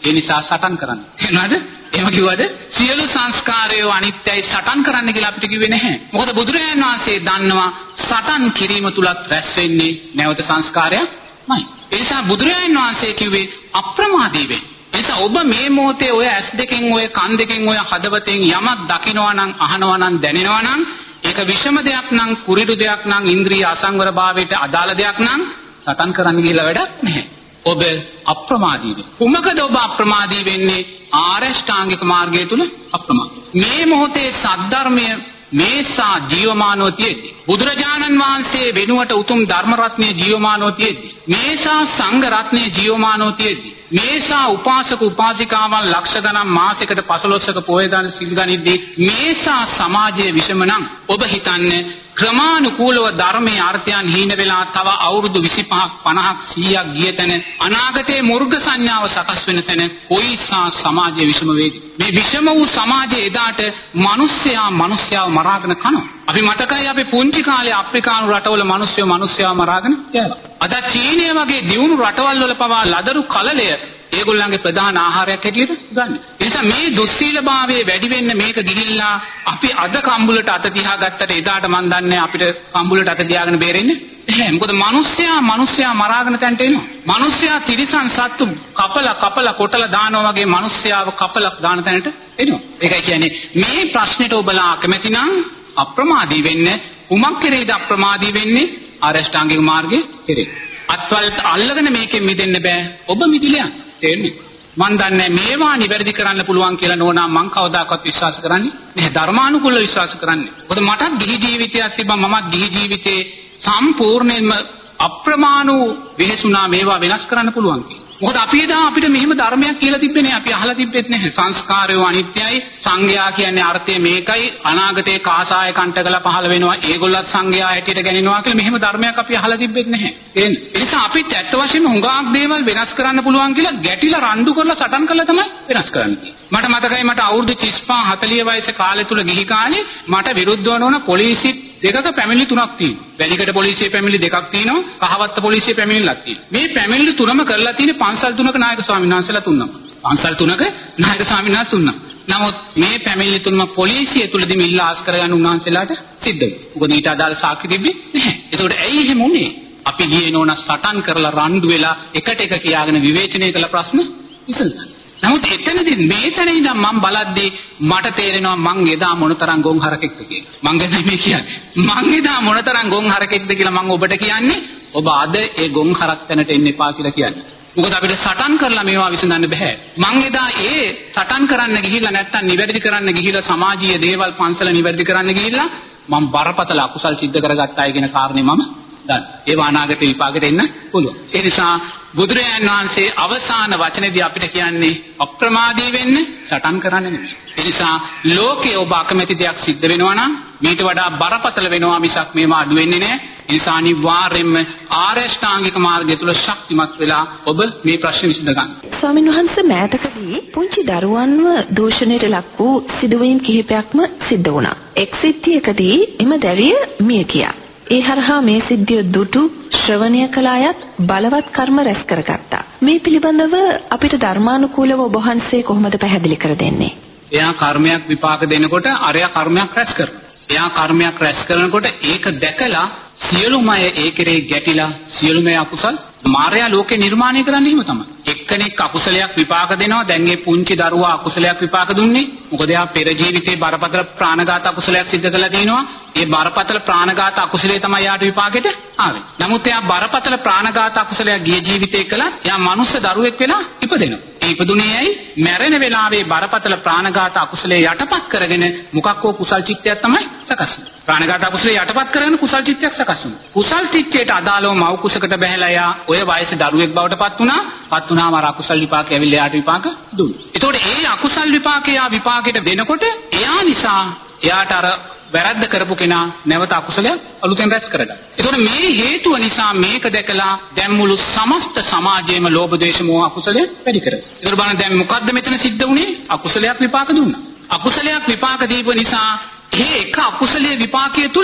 ඒ නිසා සටන් කරන්න. තේරුණාද? එහෙම කිව්වද? සියලු සංස්කාරයෝ අනිත්‍යයි සටන් කරන්න කියලා අපිට කිව්වේ නැහැ. මොකද බුදුරජාණන් වහන්සේ දන්නවා සටන් කිරීම තුලත් රැස් වෙන්නේ නැවත සංස්කාරයක්මයි. ඒ නිසා බුදුරජාණන් වහන්සේ කිව්වේ අප්‍රමාදී වෙන්න. ඒ නිසා ඔබ මේ මොහොතේ ඔය ඇස් දෙකෙන් ඔය කන් දෙකෙන් ඔය හදවතෙන් යමක් දකිනවා නම් අහනවා නම් දැනෙනවා නම් ඒක විෂම දෙයක් නම් කුරිරු දෙයක් නම් ඉන්ද්‍රිය අසංවර භාවයට අදාළ දෙයක් නම් සටන් කරන්න ගිහිල්ලා වැඩක් නැහැ. ඔබ අප්‍රමාදී වෙන්න. කුමකද ඔබ අප්‍රමාදී වෙන්නේ? ආරෂ්ඨාංගික මාර්ගය තුල අප්‍රමාදී. මේ මොහොතේ සද්ධර්මය මේසා ජීවමානව තියෙද්දි බුදුරජාණන් වහන්සේ වෙනුවට උතුම් ධර්ම රත්නයේ ජීවමානව තියෙද්දි මේසා සංඝ රත්නයේ ජීවමානව තියෙද්දි මේසා උපාසක උපාසිකාවන් ලක්ෂ ගණන් මාසයකට පසළොස්වක පොය දාන සිල් ගනිද්දී මේසා සමාජයේ විෂම නම් ඔබ හිතන්නේ ක්‍රමානුකූලව ධර්මයේ අර්ථයන් හීන වෙලා තව අවුරුදු විසිපහක් පනහක් සීයක් ගිය තැන අනාගතයේ මුර්ග සංඥාව සකස් වෙන තැන කොයිසා සමාජයේ විෂම වේද? මේ විෂම වූ සමාජයේ එදාට මිනිස්සයා මිනිස්යාව මරාගෙන කනවා. අපි මතකයි අපි පුංචි කාලේ අප්‍රිකානු රටවල මිනිස්සුયો මිනිස්යාව මරාගෙන කෑවා. අද චීනය වගේ දියුණු රටවල් වල පවා ලදරු කලලය ඒගොල්ලන්ගේ ප්‍රධාන ආහාරයක් හැටියට ගන්න. ඒ නිසා මේ දුස්සීලභාවයේ වැඩි වෙන්න මේක ගිහිල්ලා අපි අද කම්බුලට අත තියා ගත්තට එදාට මන් දන්නේ අපිට කම්බුලට අත තියාගෙන බේරෙන්නේ නැහැ. මොකද මිනිස්සයා මිනිස්සයා මරාගෙන තැන්ට එනවා. මිනිස්සයා තිරිසන් සත්තු කපලා කපලා කොටලා දානවා වගේ මිනිස්සයාව කපලා දාන තැනට එනවා. ඒකයි කියන්නේ මේ ප්‍රශ්නෙට ඔබලා අකමැති නම් අප්‍රමාදී වෙන්න. කුමක් කෙරෙහිද අප්‍රමාදී වෙන්නේ? ආරෂ්ඨාංගික මාර්ගයේ කෙරෙහි. අත්වලට අල්ලගෙන මේකෙන් මිදෙන්න බෑ. ඔබ මිදිලා යන්න. තේරෙන්නේ? මන් දන්නේ මේවා නිවැරදි කරන්න පුළුවන් කියලා නෝනා මං කවදාකවත් විශ්වාස කරන්නේ නැහැ. ධර්මානුකූලව විශ්වාස කරන්නේ. මොකද මටත් ගිහි ජීවිතයක් තිබ්බා. මමත් ගිහි ජීවිතේ සම්පූර්ණයෙන්ම අප්‍රමාණ වූ වෙහසුනා මේවා වෙනස් කරන්න පුළුවන් කියලා. මොකද අපි එදා අපිට මෙහෙම ධර්මයක් කියලා තිබ්බේ නැහැ. අපි අහලා තිබ්බෙත් නැහැ. සංස්කාරයෝ අනිත්‍යයි. සංඝයා කියන්නේ අර්ථය මේකයි. අනාගතේ කාසාය කණ්ඨකල පහළ වෙනවා. ඒගොල්ලත් සංඝයා හැටියට ගණනවා කියලා මෙහෙම ධර්මයක් අපි අහලා තිබ්බෙත් නැහැ. ඒ නිසා අපිත් ඇත්ත වශයෙන්ම හුඟක් දේවල් වෙනස් කරන්න පුළුවන් කියලා ගැටිලා රණ්ඩු කරලා සටන් කරලා තමයි වෙනස් කරන්නේ. මට මතකයි මට අවුරුදු තිස් පහ හතළිහ වයසේ කාලේ තුල ගිහි කාලේ මට විරුද්ධව නොවන පොලිසි දෙකක පැමිණිලි තුනක් තියෙනවා. වැලිකඩ පොලිසිය පැමිණිලි දෙකක් තියෙනවා. කහවත්ත පොලිසිය පැමිණිල්ලක් තියෙනවා. මේ පැමිණිලි තුනම කරලා තියෙන්නේ පන්සල් තුනක නායක ස්වාමීන් වහන්සේලා තුනක්. පන්සල් තුනක නායක ස්වාමීන් වහන්සේ තුනක්. නමුත් මේ පැමිණිලි තුනම පොලිසිය තුලදී මිල්ලා ආස් කරගන්න උන්වහන්සේලාට සිද්ධ වුණා. මොකද ඊට අදාළ සාක්ෂි තිබ්බේ නැහැ. ඒකට ඇයි එහෙම වුනේ? අපි ගියේ නෝන සටන් කරලා රණ්ඩු වෙලා එකට එක කියාගෙන විවේචනය කළ ප්‍රශ්න විසඳුවා. නමුත් එතනදී මේතන ඉඳන් මම බලද්දී මට තේරෙනවා මං එදා මොනතරම් ගොන් හරකෙක්ද කියලා. මං ගැන මේ කියන්නේ. මං එදා මොනතරම් ගොන් හරකෙක්ද කියලා මං ඔබට කියන්නේ. ඔබ අද ඒ ගොන් හරක් තැනට එන්න එපා කියලා කියන්නේ. මොකද අපිට සටන් කරලා මේවා විසඳන්න බෑ. මං එදා ඒ සටන් කරන්න ගිහිල්ලා නැත්තම් නිවැරදි කරන්න ගිහිල්ලා සමාජීය දේවල් පන්සල නිවැරදි කරන්න ගිහිල්ලා මං බරපතල අකුසල් සිද්ධ කරගත්තායි කියන කාරණේ මම දන්න. ඒවා අනාගත විපාකෙට එන්න පුළුවන්. ඒ නිසා බුදුරජාණන් වහන්සේ අවසාන වචනේදී අපිට කියන්නේ අප්‍රමාදී වෙන්න, සටන් කරන්න නෙමෙයි. ඒ නිසා ලෝකේ ඔබ අකමැති දෙයක් සිද්ධ වෙනවා නම් මේට වඩා බරපතල වෙනවා මිසක් මේවා අඩු වෙන්නේ නැහැ. ඒ නිසා අනිවාර්යයෙන්ම ආරෂ්ඨාංගික මාර්ගය තුල ශක්තිමත් වෙලා ඔබ මේ ප්‍රශ්නේ විසඳ ගන්න. ස්වාමීන් වහන්සේ මෑතකදී පුංචි දරුවන්ව දූෂණයට ලක් වූ සිදුවීම් කිහිපයක්ම සිද්ධ වුණා. එක් සිද්ධියකදී එම දැරිය මිය ගියා. ඒ හරහා මේ සිද්ධිය දුටු ශ්‍රවණය කළ අයත් බලවත් කර්ම රැස් කරගත්තා. මේ පිළිබඳව අපිට ධර්මානුකූලව ඔබ වහන්සේ කොහොමද පැහැදිලි කර දෙන්නේ? එයා කර්මයක් විපාක දෙනකොට අරයා කර්මයක් රැස් කරනවා. එයා කර්මයක් රැස් කරනකොට ඒක දැකලා සියලුම අය ඒ කෙරේ ගැටිලා සියලුම අකුසල් මායя ලෝකේ නිර්මාණය කරන්න හිම තමයි. එක්කෙනෙක් අකුසලයක් විපාක දෙනවා. දැන් මේ පුංචි දරුවා අකුසලයක් විපාක දුන්නේ. මොකද එයා පෙර ජීවිතේ බරපතල ප්‍රාණඝාත අකුසලයක් සිද්ධ කළා දිනවා. ඒ බරපතල ප්‍රාණඝාත අකුසලයේ තමයි යාට විපාකෙට ආවේ. නමුත් එයා බරපතල ප්‍රාණඝාත අකුසලයක් ගිය ජීවිතේ කළා. එයා මනුස්ස දරුවෙක් වෙලා ඉපදෙනවා. ඒ ඉපදුනේ ඇයි? මැරෙන වෙලාවේ බරපතල ප්‍රාණඝාත අකුසලයේ යටපත් කරගෙන මොකක් හෝ කුසල් චිත්තයක් තමයි සකස් වෙන්නේ. ප්‍රාණඝාත අකුසලයේ යටපත් කරගෙන කුසල් චිත්තයක් සකස් වෙනවා. කුසල් චිත්තයට අදාළව මව් කුසකට බැහැලා එයා ඔය වයසේ දරුවෙක් බවට පත් වුණා. පත් වුණාම අර අකුසල් විපාක ඇවිල්ලා එයාට විපාක දුන්නා. ඒතකොට ඒ අකුසල් විපාකය විපාකයට දෙනකොට එයා නිසා එයාට අර වැරද්ද කරපු කෙනා නැවත අකුසලයක් අලුතෙන් රැස් කරගන්නවා. ඒතකොට මේ හේතුව නිසා මේක දැකලා දැන් මුළු සමස්ත සමාජයේම ලෝභ ද්වේෂ මෝහ අකුසලයෙන් වැඩි කරනවා. ඒතකොට බලන්න දැන් මොකද්ද මෙතන සිද්ධ වුනේ? අකුසලයක් විපාක දුන්නා. අකුසලයක් විපාක දීපු නිසා මේ එක අකුසලයේ විපාකයේ තුල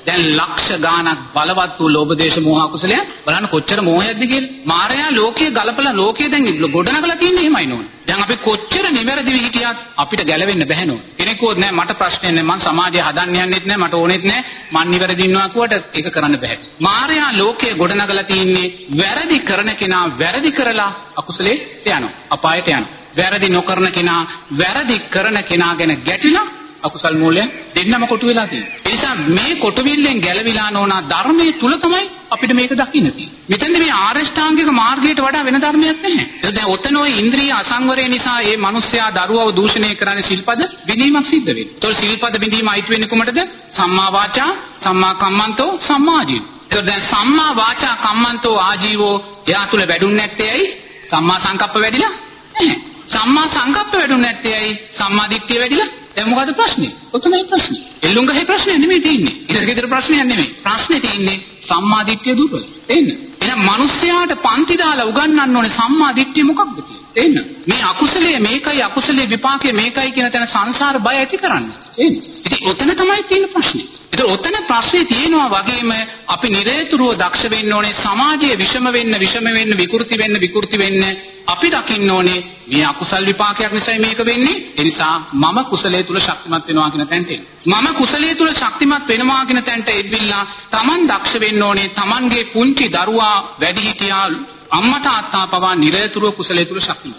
දැන් ලක්ෂ ගාණක් බලවත් වූ ලෝභ දේශ මොහ අකුසලය බලන්න කොච්චර මොහයක්ද කියලා. මායя ලෝකයේ ගලපලා ලෝකයේ දැන් ගොඩනගලා තින්නේ එහෙමයි නෝන. දැන් අපි කොච්චර නිවැරදිව හිටියත් අපිට ගැලවෙන්න බැහැ නෝන. කෙනෙකුවත් නෑ මට ප්‍රශ්නයක් නෑ මං සමාජය හදන්න යන්නෙත් නෑ මට ඕනෙත් නෑ මං නිවැරදි ඉන්නවා කියවට ඒක කරන්න බෑ. මායя ලෝකයේ ගොඩනගලා තින්නේ වැරදි කරන කෙනා වැරදි කරලා අකුසලේ යනවා. අපායට යනවා. වැරදි නොකරන කෙනා වැරදි කරන කෙනා ගැන ගැටිලා අකුසල් මූලයෙන් දෙන්නම කොටු වෙලා තියෙනවා. ඒ නිසා මේ කොටවිල්ලෙන් ගැලවිලා නොනා ධර්මයේ තුල තමයි අපිට මේක දකින්න තියෙන්නේ. මෙතෙන්ද මේ ආරෂ්ඨාංගික මාර්ගයට වඩා වෙන ධර්මයක් නැහැ. ඒක දැන් ඔතන ওই ඉන්ද්‍රිය අසංවරය නිසා මේ මිනිස්යා දරුවව දූෂණය කරන්නේ සිල්පද බිඳීමක් සිද්ධ වෙනවා. ඒතකොට සිල්පද බිඳීම අයිති වෙන්නේ කොමටද? සම්මා වාචා, සම්මා කම්මන්තෝ, සම්මා ආජීව. ඒතකොට දැන් සම්මා වාචා කම්මන්තෝ ආජීවෝ එයා තුල වැඩුන්නේ නැත්තේ ඇයි? සම්මා සංකප්ප වැඩිලා නැහැ. සම්මා සංකප්ප වැඩුන්නේ නැත්තේ ඇයි? සම්මා දිට්ඨිය වැඩිලා. දැන් මොකද ප්‍රශ්නේ? ඔතනයි ප්‍රශ්නේ. එල්ලුංගහේ ප්‍රශ්නේ නෙමෙයි තියෙන්නේ. ඉතින් ප්‍රශ්නයක් නෙමෙයි. ප්‍රශ්නේ තියෙන්නේ සම්මා දිට්ඨිය දුර්වල. තේන්න. එහෙනම් මිනිස්යාට පන්ති දාලා උගන්වන්න ඕනේ සම්මා දිට්ඨිය මොකක්ද කියලා. තේන්න. මේ අකුසලයේ මේකයි අකුසලයේ විපාකයේ මේකයි කියන තැන සංසාර බය ඇති කරන්නේ. තේන්න. ඉතින් ඔතන තමයි තියෙන ප්‍රශ්නේ. ඒතර ඔතන ප්‍රශ්නේ තියෙනවා වගේම අපි නිරේතුරුව දක්ෂ වෙන්න ඕනේ සමාජයේ විෂම වෙන්න විෂම වෙන්න විකෘති වෙන්න විකෘති වෙන්න අපි දකින්න ඕනේ මේ අකුසල් විපාකයක් නිසායි මේක වෙන්නේ. ඒ නිසා මම කුසලයේ තුල ශක්තිමත් වෙනවා කියන තැනට එන්න. මම කුසලයේ තුල ශක්තිමත් වෙනවා කියන තැනට එද්විල්ලා Taman දක්ෂ වෙන්න ඕනේ. Tamanගේ පුංචි දරුවා වැඩිහිටියා අම්මා තාත්තා පවා නිරේතුරුව කුසලයේ තුල ශක්තිමත්.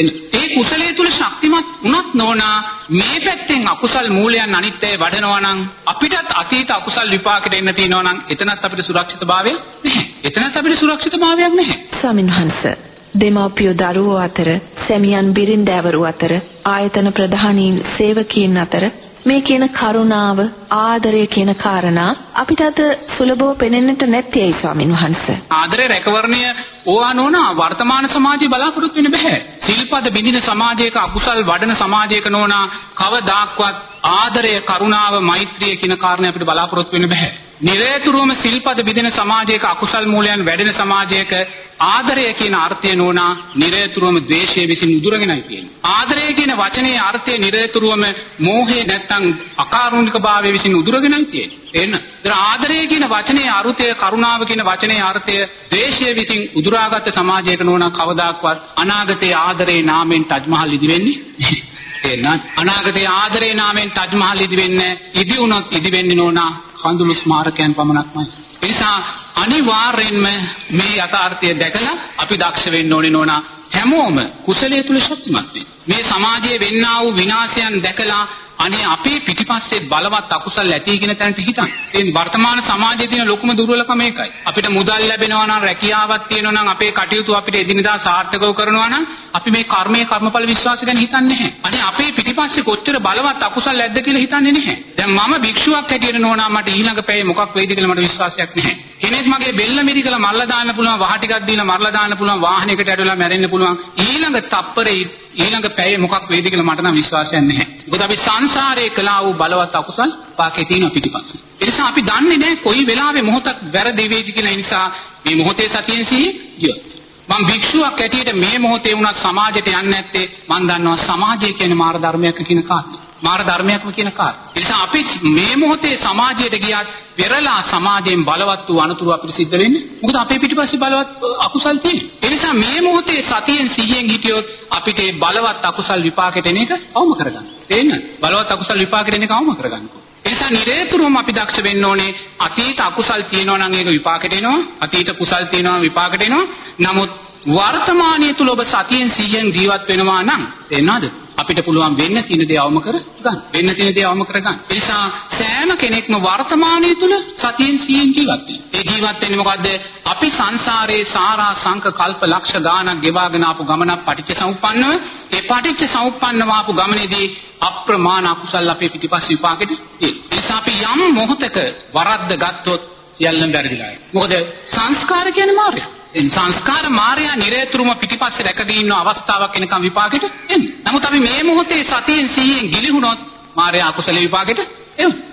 ඒ කුසලයේ තුල ශක්තිමත් වුණත් නෝනා මේ පැත්තෙන් අකුසල් මූලයන් අනිත්‍යය වඩනවා නම් අපිටත් අතීත අකුසල් විපාකෙට එන්න තියෙනවා නම් එතනත් අපිට සුරක්ෂිතභාවය නැහැ. එතනත් අපිට සුරක්ෂිතභාවයක් නැහැ. ස්වාමීන් වහන්සේ දෙමාපියෝ දරුවෝ අතර සැමියන් බිරින්දෑවරු අතර ආයතන ප්‍රධානීන් සේවකීන් අතර මේ කියන කරුණාව ආදරය කියන කාරණා අපිට අද සුලභව පෙනෙන්නට නැත්තේයි ස්වාමින් වහන්සේ. ආදරය රැකවරණය ඕවා නෝනා වර්තමාන සමාජයේ බලාපොරොත්තු වෙන්න බෑ. සිල්පද බිඳින සමාජයක අකුසල් වඩන සමාජයක නෝනා කවදාක්වත් ආදරය කරුණාව මෛත්‍රිය කියන කාරණේ අපිට බලාපොරොත්තු වෙන්න බෑ. නිරේතුරුවම සිල්පද බිඳින සමාජයක අකුසල් මූලයන් වැඩෙන සමාජයක ආදරය කියන අර්ථය නෝනා නිරේතුරුවම ද්වේෂය විසින් උදුරගෙනයි තියෙන්නේ. ආදරය කියන වචනේ අර්ථය නිරේතුරුවම මෝහය නැත්තම් අකාරුණිකභාවය විසින් උදුරගෙනයි තියෙන්නේ. එන්න. ඒතර ආදරය කියන වචනේ අර්ථය කරුණාව කියන වචනේ අර්ථය ද්වේෂය විසින් උදුරාගත් සමාජයක නෝනා කවදාක්වත් අනාගතයේ ආදරේ නාමයෙන් ටජ් මහල් ඉදි වෙන්නේ නැහැ. එන්න. අනාගතයේ ආදරේ නාමයෙන් ටජ් මහල් ඉදි වෙන්නේ ඉදි වුණොත් ඉදි වෙන්නේ නෝනා කඳුළු ස්මාරකයන් පමණක්මයි. ඒ නිසා අනිවාර්යෙන්ම මේ යථාර්ථය දැකලා අපි දක්ෂ වෙන්න ඕනේ නෝනා හැමෝම කුසලයේ තුල ශක්තිමත් වෙන්න. මේ සමාජයේ වෙන්නා වූ විනාශයන් දැකලා අනේ අපේ පිටිපස්සේ බලවත් අකුසල් ඇති කියන තැනට හිතන්න. ඒ වර්තමාන සමාජයේ තියෙන ලොකුම දුර්වලකම ඒකයි. අපිට මුදල් ලැබෙනවා නම් රැකියාවක් තියෙනවා නම් අපේ කටයුතු අපිට එදිනදා සාර්ථකව කරනවා නම් අපි මේ කර්මයේ කර්මඵල විශ්වාසය ගැන හිතන්නේ නැහැ. අනේ අපේ පිටිපස්සේ කොච්චර බලවත් අකුසල් ඇද්ද කියලා හිතන්නේ නැහැ. දැන් මම භික්ෂුවක් හැටියට නෝනා මට ඊළඟ පැයේ මොකක් වෙයිද කියලා මට විශ්වාසයක් නැහැ. කෙනෙක් මගේ බෙල්ල මිරිකලා මරලා දාන්න පුළුවන්, වහ ටිකක් දීලා මරලා දාන්න පුළුවන්, වාහනයකට ඇදලා මැරෙන්න පුළුවන්. ඊළඟ තප්පරේ ඊළඟ පැයේ මොකක් වෙයිද කියලා මට නම් විශ්වාසයක් නැහැ. මොකද අපි සංසාරේ කළා වූ බලවත් අකුසල් පාකේ තියෙන පිටිපස්සේ. ඒ නිසා අපි දන්නේ නැහැ කොයි වෙලාවෙ මොහොතක් වැරදි වේවිද කියලා. ඒ නිසා මේ මොහොතේ සතියෙන් සිහිය ජීවත්. මම භික්ෂුවක් ඇටියට මේ මොහොතේ වුණත් සමාජයට යන්නේ නැත්තේ මම දන්නවා සමාජය කියන්නේ මාර ධර්මයක් කියන කාරණේ. මාර ධර්මයක්ම කියන කාරණේ. ඒ නිසා අපි මේ මොහොතේ සමාජයට ගියත් පෙරලා සමාජයෙන් බලවත් වූ අනතුරු අපිට සිද්ධ වෙන්නේ. මොකද අපේ පිටිපස්සේ බලවත් අකුසල් තියෙනවා. ඒ නිසා මේ මොහොතේ සතියෙන් සිහියෙන් හිටියොත් අපිට ඒ බලවත් අකුසල් විපාකෙට එන එක අවම කරගන්න. තේරෙනවද? බලවත් අකුසල් විපාකෙට එන එක අවම කරගන්න. ඒ නිසා නිරේතුරුවම අපි දක්ෂ වෙන්න ඕනේ අතීත අකුසල් තියෙනවා නම් ඒක විපාකෙට එනවා. අතීත කුසල් තියෙනවා විපාකෙට එනවා. නමුත් වර්තමානයේ තුල ඔබ සතියෙන් සිහියෙන් ජීවත් වෙනවා නම් තේරෙනවද? අපිට පුළුවන් වෙන්න තියෙන දේ අවම කර ගන්න. වෙන්න තියෙන දේ අවම කර ගන්න. ඒ නිසා සෑම කෙනෙක්ම වර්තමානයේ තුල සතියෙන් සිහියෙන් ජීවත් වෙන්න. ඒ ජීවත් වෙන්නේ මොකද්ද? අපි සංසාරේ සාරා සංක කල්ප ලක්ෂ ගාණක් ගෙවාගෙන ආපු ගමනක් පටිච්ච සමුප්පන්නව. ඒ පටිච්ච සමුප්පන්නව ආපු ගමනේදී අප්‍රමාණ අකුසල් අපේ පිටිපස්ස විපාකෙට තියෙනවා. ඒ නිසා අපි යම් මොහොතක වරද්ද ගත්තොත් සියල්ලම වැරදිලා යනවා. මොකද සංස්කාර කියන්නේ මායя. ඒ සංස්කාර මායя නිරේතුරුම පිටිපස්සේ රැකගෙන ඉන්න අවස්ථාවක් එනකම් විපාකෙට එන්නේ. නමුත් අපි මේ මොහොතේ සතියෙන් සිහියෙන් ගිලිහුණොත් මායя අකුසල විපාකෙට එනවා.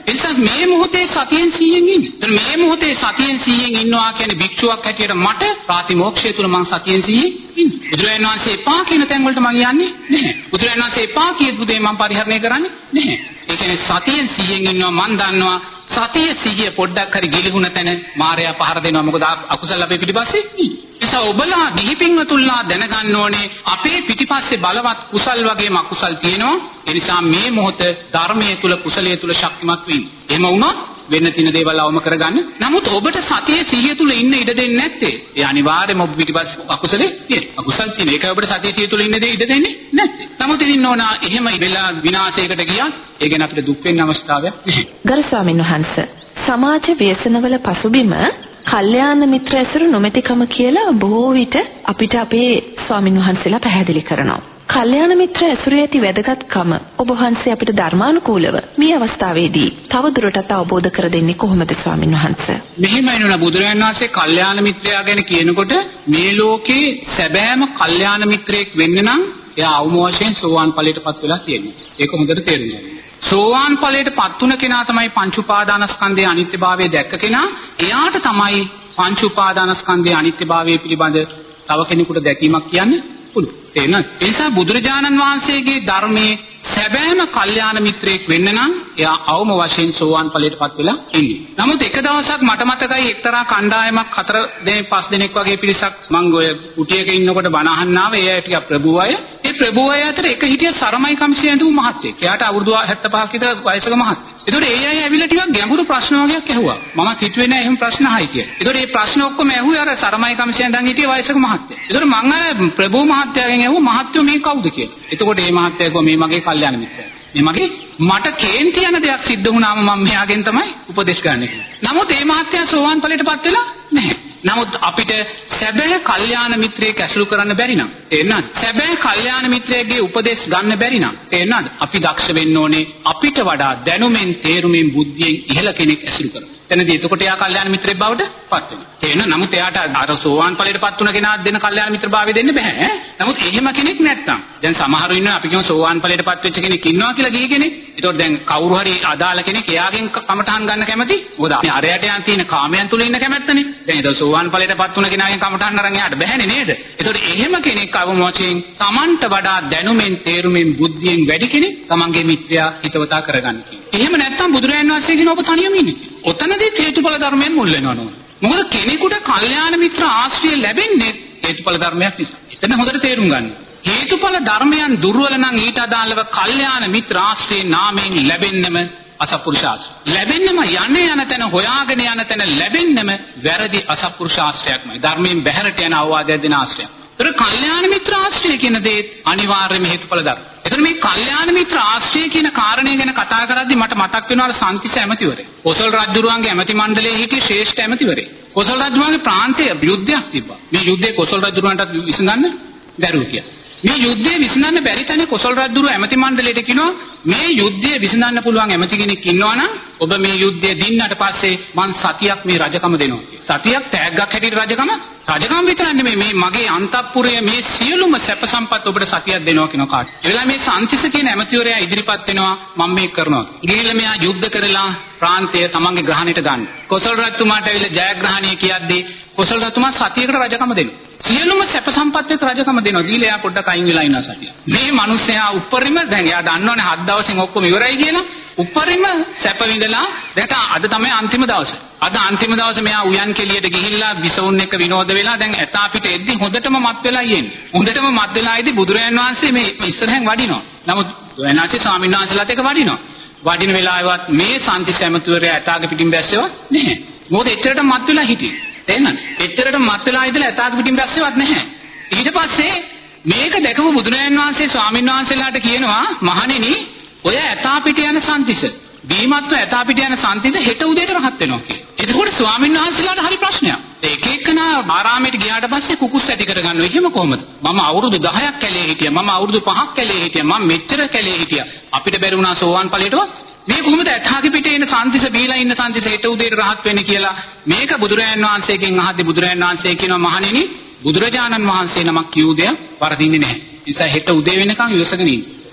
නිසා මේ මොහොතේ සතියෙන් සීයෙන් ඉන්න. එතන මේ මොහොතේ සතියෙන් සීයෙන් ඉන්නවා කියන්නේ භික්ෂුවක් හැටියට මට ප්‍රාතිමෝක්ෂය තුල මං සතියෙන් සීයෙන් ඉන්න. බුදුරජාණන් වහන්සේ එපා කියන තැන් වලට මං යන්නේ නැහැ. බුදුරජාණන් වහන්සේ එපා කියපු දේ මං පරිහරණය කරන්නේ නැහැ. ඒ කියන්නේ සතියෙන් සීයෙන් ඉන්නවා මං දන්නවා සතිය සිහිය පොඩ්ඩක් හරි ගිලිහුණ තැන මායя පහර දෙනවා. මොකද අකුසල අපේ පිටිපස්සේ ඉන්නේ. නිසා ඔබලා ගිහි පින්වතුන්ලා දැනගන්න ඕනේ අපේ පිටිපස්සේ බලවත් කුසල් වගේම අකුසල් තියෙනවා. ඒ නිසා මේ මොහොත ධර්මයේ තුල කුසලයේ තුල ශක්තිමත් වෙන්න. එහෙම වුණොත් වෙන්න තියෙන දේවල් අවම කරගන්න. නමුත් ඔබට සතියේ සිහිය තුල ඉන්න ඉඩ දෙන්නේ නැත්තේ. ඒ අනිවාර්යයෙන්ම ඔබ පිටිපස්සේ අකුසලේ තියෙන. අකුසල් තියෙන. ඒකයි ඔබට සතියේ සිහිය තුල ඉන්න දේ ඉඩ දෙන්නේ නැත්තේ. නමුත් ඉතින් ඕන එහෙම වෙලා විනාශයකට ගියත් ඒ ගැන අපිට දුක් වෙන්න අවස්ථාවක් නැහැ. ගරු ස්වාමීන් වහන්සේ සමාජ ව්‍යසනවල පසුබිම කල්යාණ මිත්‍ර ඇසුරු නොමැතිකම කියලා බොහෝ විට අපිට අපේ ස්වාමින් වහන්සේලා පැහැදිලි කරනවා. කල්යාණ මිත්‍ර ඇසුරේ ඇති වැදගත්කම ඔබ වහන්සේ අපිට ධර්මානුකූලව මේ අවස්ථාවේදී තව දුරටත් අවබෝධ කර දෙන්නේ කොහොමද ස්වාමින් වහන්සේ? මෙහෙමයි නෝනා බුදුරජාණන් වහන්සේ කල්යාණ මිත්‍රයා ගැන කියනකොට මේ ලෝකේ සැබෑම කල්යාණ මිත්‍රයෙක් වෙන්න නම් එයා අවම වශයෙන් සෝවාන් ඵලයටපත් වෙලා තියෙනවා. ඒක හොඳට තේරුම් ගන්න. සෝවාන් ඵලයටපත් තුන කෙනා තමයි පංච උපාදානස්කන්ධයේ අනිත්‍යභාවය දැක්ක කෙනා. එයාට තමයි පංච උපාදානස්කන්ධයේ අනිත්‍යභාවය පිළිබඳ තව කෙනෙකුට දැකීමක් කියන්නේ පුළුවන්. තේරෙනවද? ඒ නිසා බුදුරජාණන් වහන්සේගේ ධර්මයේ සැබෑම කල්යාණ මිත්‍රයෙක් වෙන්න නම් එයා අවම වශයෙන් සෝවාන් ඵලයටපත් වෙලා ඉන්නේ. නමුත් එක දවසක් මට මතකයි එක්තරා කණ්ඩායමක් හතර දෙනෙක් පස් දෙනෙක් වගේ පිරිසක් මං ඔය කුටියක ඉන්නකොට බණ අහන්න ආවේ. ඒ අය ටික ප්‍රභූ අය. ඒ ප්‍රභූ අය අතර එක හිටිය සරමයි කම්සිය ඇඳපු මහත්තයෙක්. එයාට අවුරුදු හැත්තෑ පහක විතර වයසක මහත්තයෙක්. ඒතකොට ඒ අය ඇවිල්ලා ටිකක් ගැඹුරු ප්‍රශ්න වගේක් ඇහුවා. මමත් හිතුවේ නෑ එහෙම ප්‍රශ්න අහයි කියලා. ඒතකොට මේ ප්‍රශ්න ඔක්කොම ඇහුවේ අර සරමයි කම්සිය ඇඳන් හිටිය වයසක මහත්තයෙක්. ඒතකොට මං අර ප්‍රභූ මහත්තයාගෙන් ඇහුවා මහත්තයෝ මේ කවුද කියලා. එතකොට මේ මහත්තයා කිව්වා මේ මගේ කල්යාණ මිත්‍රයා. මේ මගේ මට කේන්ති යන දෙයක් සිද්ධ වුණාම මම මෙයාගෙන් තමයි උපදෙස් ගන්න කියලා. නමුත් මේ මහත්තයා සෝවාන් ඵලයටපත් වෙලා නැහැ. නමුත් අපිට සැබෑ කල්යාණ මිත්‍රයෙක් ඇසුරු කරන්න බැරි නම් තේරෙනවද? සැබෑ කල්යාණ මිත්‍රයෙක්ගේ උපදෙස් ගන්න බැරි නම් තේරෙනවද? අපි දක්ෂ වෙන්න ඕනේ අපිට වඩා දැනුමෙන් තේරුමෙන් බුද්ධියෙන් ඉහළ කෙනෙක් ඇසුරු කරන්න. එතනදී එතකොට එයා කල්යාණ මිත්‍රයෙක් බවට පත් වෙනවා. තේරෙනවද? නමුත් එයාට අර සෝවාන් ඵලයටපත් වුණ කෙනාට දෙන කල්යාණ මිත්‍රභාවය දෙන්න බෑ. නමුත් එහෙම කෙනෙක් නැත්තම් දැන් සමහරු ඉන්නවා අපි කියමු සෝවාන් ඵලයටපත් වෙච්ච කෙනෙක් ඉන්නවා කියලා ගිහි කෙනෙක්. ඒතකොට දැන් කවුරු හරි අදාළ කෙනෙක් එයාගෙන් කමටහන් ගන්න කැමති. මොකද අරයට යන තියෙන කාමයන් තුල ඉන්න කැමැත්තනේ. දැන් ඒක සෝවාන් ඵලයටපත් වුණ කෙනාගෙන් කමටහන් අරන් එයාට බැහැනේ නේද? ඒතකොට එහෙම කෙනෙක් අවම වශයෙන් Tamanට වඩා දැනුමෙන් තේරුමෙන් බුද්ධියෙන් වැඩි කෙනෙක් Tamanගේ මිත්‍රයා හිතවතා කරගන්න කියනවා. එහෙම නැත්තම් බුදුරජාණන් වහන්සේ කියන ඔබ තනියම ඉන්නේ. ඔතනදී හේතුඵල ධර්මයෙන් මුල් වෙනවා නෝන. මොකද කෙනෙකුට කල්යාණ මිත්‍ර ආශ්‍රය ලැබෙන්නේ හේතුඵල ධර්මයක් නිසා. එතන හොඳට තේරුම් ගන්න. හේතුඵල ධර්මයන් දුර්වල නම් ඊට අදාළව කල්යාණ මිත්‍ර ආශ්‍රේ නාමයෙන් ලැබෙන්නම අසත්පුරුෂාශ්‍රය. ලැබෙන්නම යන්නේ යන තැන හොයාගෙන යන තැන ලැබෙන්නම වැරදි අසත්පුරුෂාශ්‍රයක්මයි. ධර්මයෙන් බැහැරට යන අවවාදයක් දෙන ආශ්‍රයක්. ඒතර කල්යාණ මිත්‍ර ආශ්‍රය කියන දේ අනිවාර්යයෙන්ම හේතුඵල ධර්ම. එතන මේ කල්යාණ මිත්‍ර ආශ්‍රය කියන කාරණය ගැන කතා කරද්දී මට මතක් වෙනවා සංකිස ඇමතිවරේ. කොසල් රජුරුවන්ගේ ඇමති මණ්ඩලයේ හිටිය ශ්‍රේෂ්ඨ ඇමතිවරේ. කොසල් රජුරුවන්ගේ ප්‍රාන්තයේ යුද්ධයක් තිබ්බා. මේ යුද්ධේ කොසල් රජුරුවන්ටත් විසඳන්න බැරුව කියලා. මේ යුද්ධය විසඳන්න බැරි තැන කොසල් රජුරුව ඇමති මණ්ඩලයට කියනවා මේ යුද්ධය විසඳන්න පුළුවන් ඇමති කෙනෙක් ඉන්නවා නම් ඔබ මේ යුද්ධය දින්නට පස්සේ මං සතියක් මේ රජකම දෙනවා කියලා. සතියක් තෑග්ගක් හැටියට රජකම රජකම විතර නෙමෙයි මේ මගේ අන්තපුරයේ මේ සියලුම සැප සම්පත් ඔබට සතියක් දෙනවා කියන කාට. ඒ වෙලාවේ මේ සංතිස කියන ඇමතිවරයා ඉදිරිපත් වෙනවා මම මේක කරනවා. ගිහිල්ලා මෙයා යුද්ධ කරලා ප්‍රාන්තය තමන්ගේ ග්‍රහණයට ගන්න. කොසල් රජතුමාට ඇවිල්ලා ජයග්‍රහණය කියද්දී කොසල් රජතුමා සතියකට රජකම දෙනවා. සියලුම සැප සම්පත් එක්ක රජකම දෙනවා. ගිහිල්ලා එයා පොඩ්ඩක් අයින් වෙලා ඉන්නවා සතිය. මේ මිනිස්සයා උපරිම දැන් එයා දන්නවනේ හත් දවසෙන් ඔක්කොම ඉවරයි කියලා. උපරිම සැප විඳලා දැන් අද තමයි අන්තිම දවස. අද අන්තිම දවසේ මෙයා උයන් කෙලියට ගිහිල්ලා විසවුන් එක්ක විනෝද වෙලා දැන් ඇතා පිට එද්දි හොඳටම මත් වෙලා යන්නේ. හොඳටම මත් වෙලා ඉදි බුදුරයන් වහන්සේ මේ ඉස්සරහෙන් වඩිනවා. නමුත් වෙනාසි ස්වාමීන් වහන්සේලාත් එක්ක වඩිනවා. වඩින වෙලාවවත් මේ සම්තිස් ඇමතිවරයා ඇතාගේ පිටින් බැස්සෙවත් නැහැ. මොකද එච්චරට මත් වෙලා හිටියේ. තේරෙනවද? එච්චරට මත් වෙලා ඉඳලා ඇතාගේ පිටින් බැස්සෙවත් නැහැ. ඊට පස්සේ මේක දැකපු බුදුරජාණන් වහන්සේ ස්වාමීන් වහන්සේලාට කියනවා මහණෙනි ඔය ඇතා පිට යන සම්තිස බීමත්ව ඇතා පිට යන සම්තිස හෙට උදේට රහත් වෙනවා කියලා. එතකොට ස්වාමීන් වහන්සේලාට හරි ප්‍රශ්නයක්. එක එක්කනා ආරාමයට ගියාට පස්සේ කුකුස් ඇති කරගන්නවා. එහෙම කොහොමද? මම අවුරුදු දහයක් කැලේ හිටියා. මම අවුරුදු පහක් කැලේ හිටියා. මම මෙච්චර කැලේ හිටියා. අපිට බැරි වුණා සෝවාන් ඵලයටවත්. මේ කොහොමද ඇතාගේ පිටේ ඉන්න සම්තිස බීලා ඉන්න සම්තිස හෙට උදේට රහත් වෙන්නේ කියලා මේක බුදුරජාණන් වහන්සේගෙන් අහද්දී බුදුරජාණන් වහන්සේ කියනවා මහණෙනි බුදුරජාණන් වහන්සේ නමක් කියූ දෙයක් වරදින්නේ නැහැ. ඒ නිසා හෙට උදේ වෙනකන් ඉවසගෙන ඉන්න.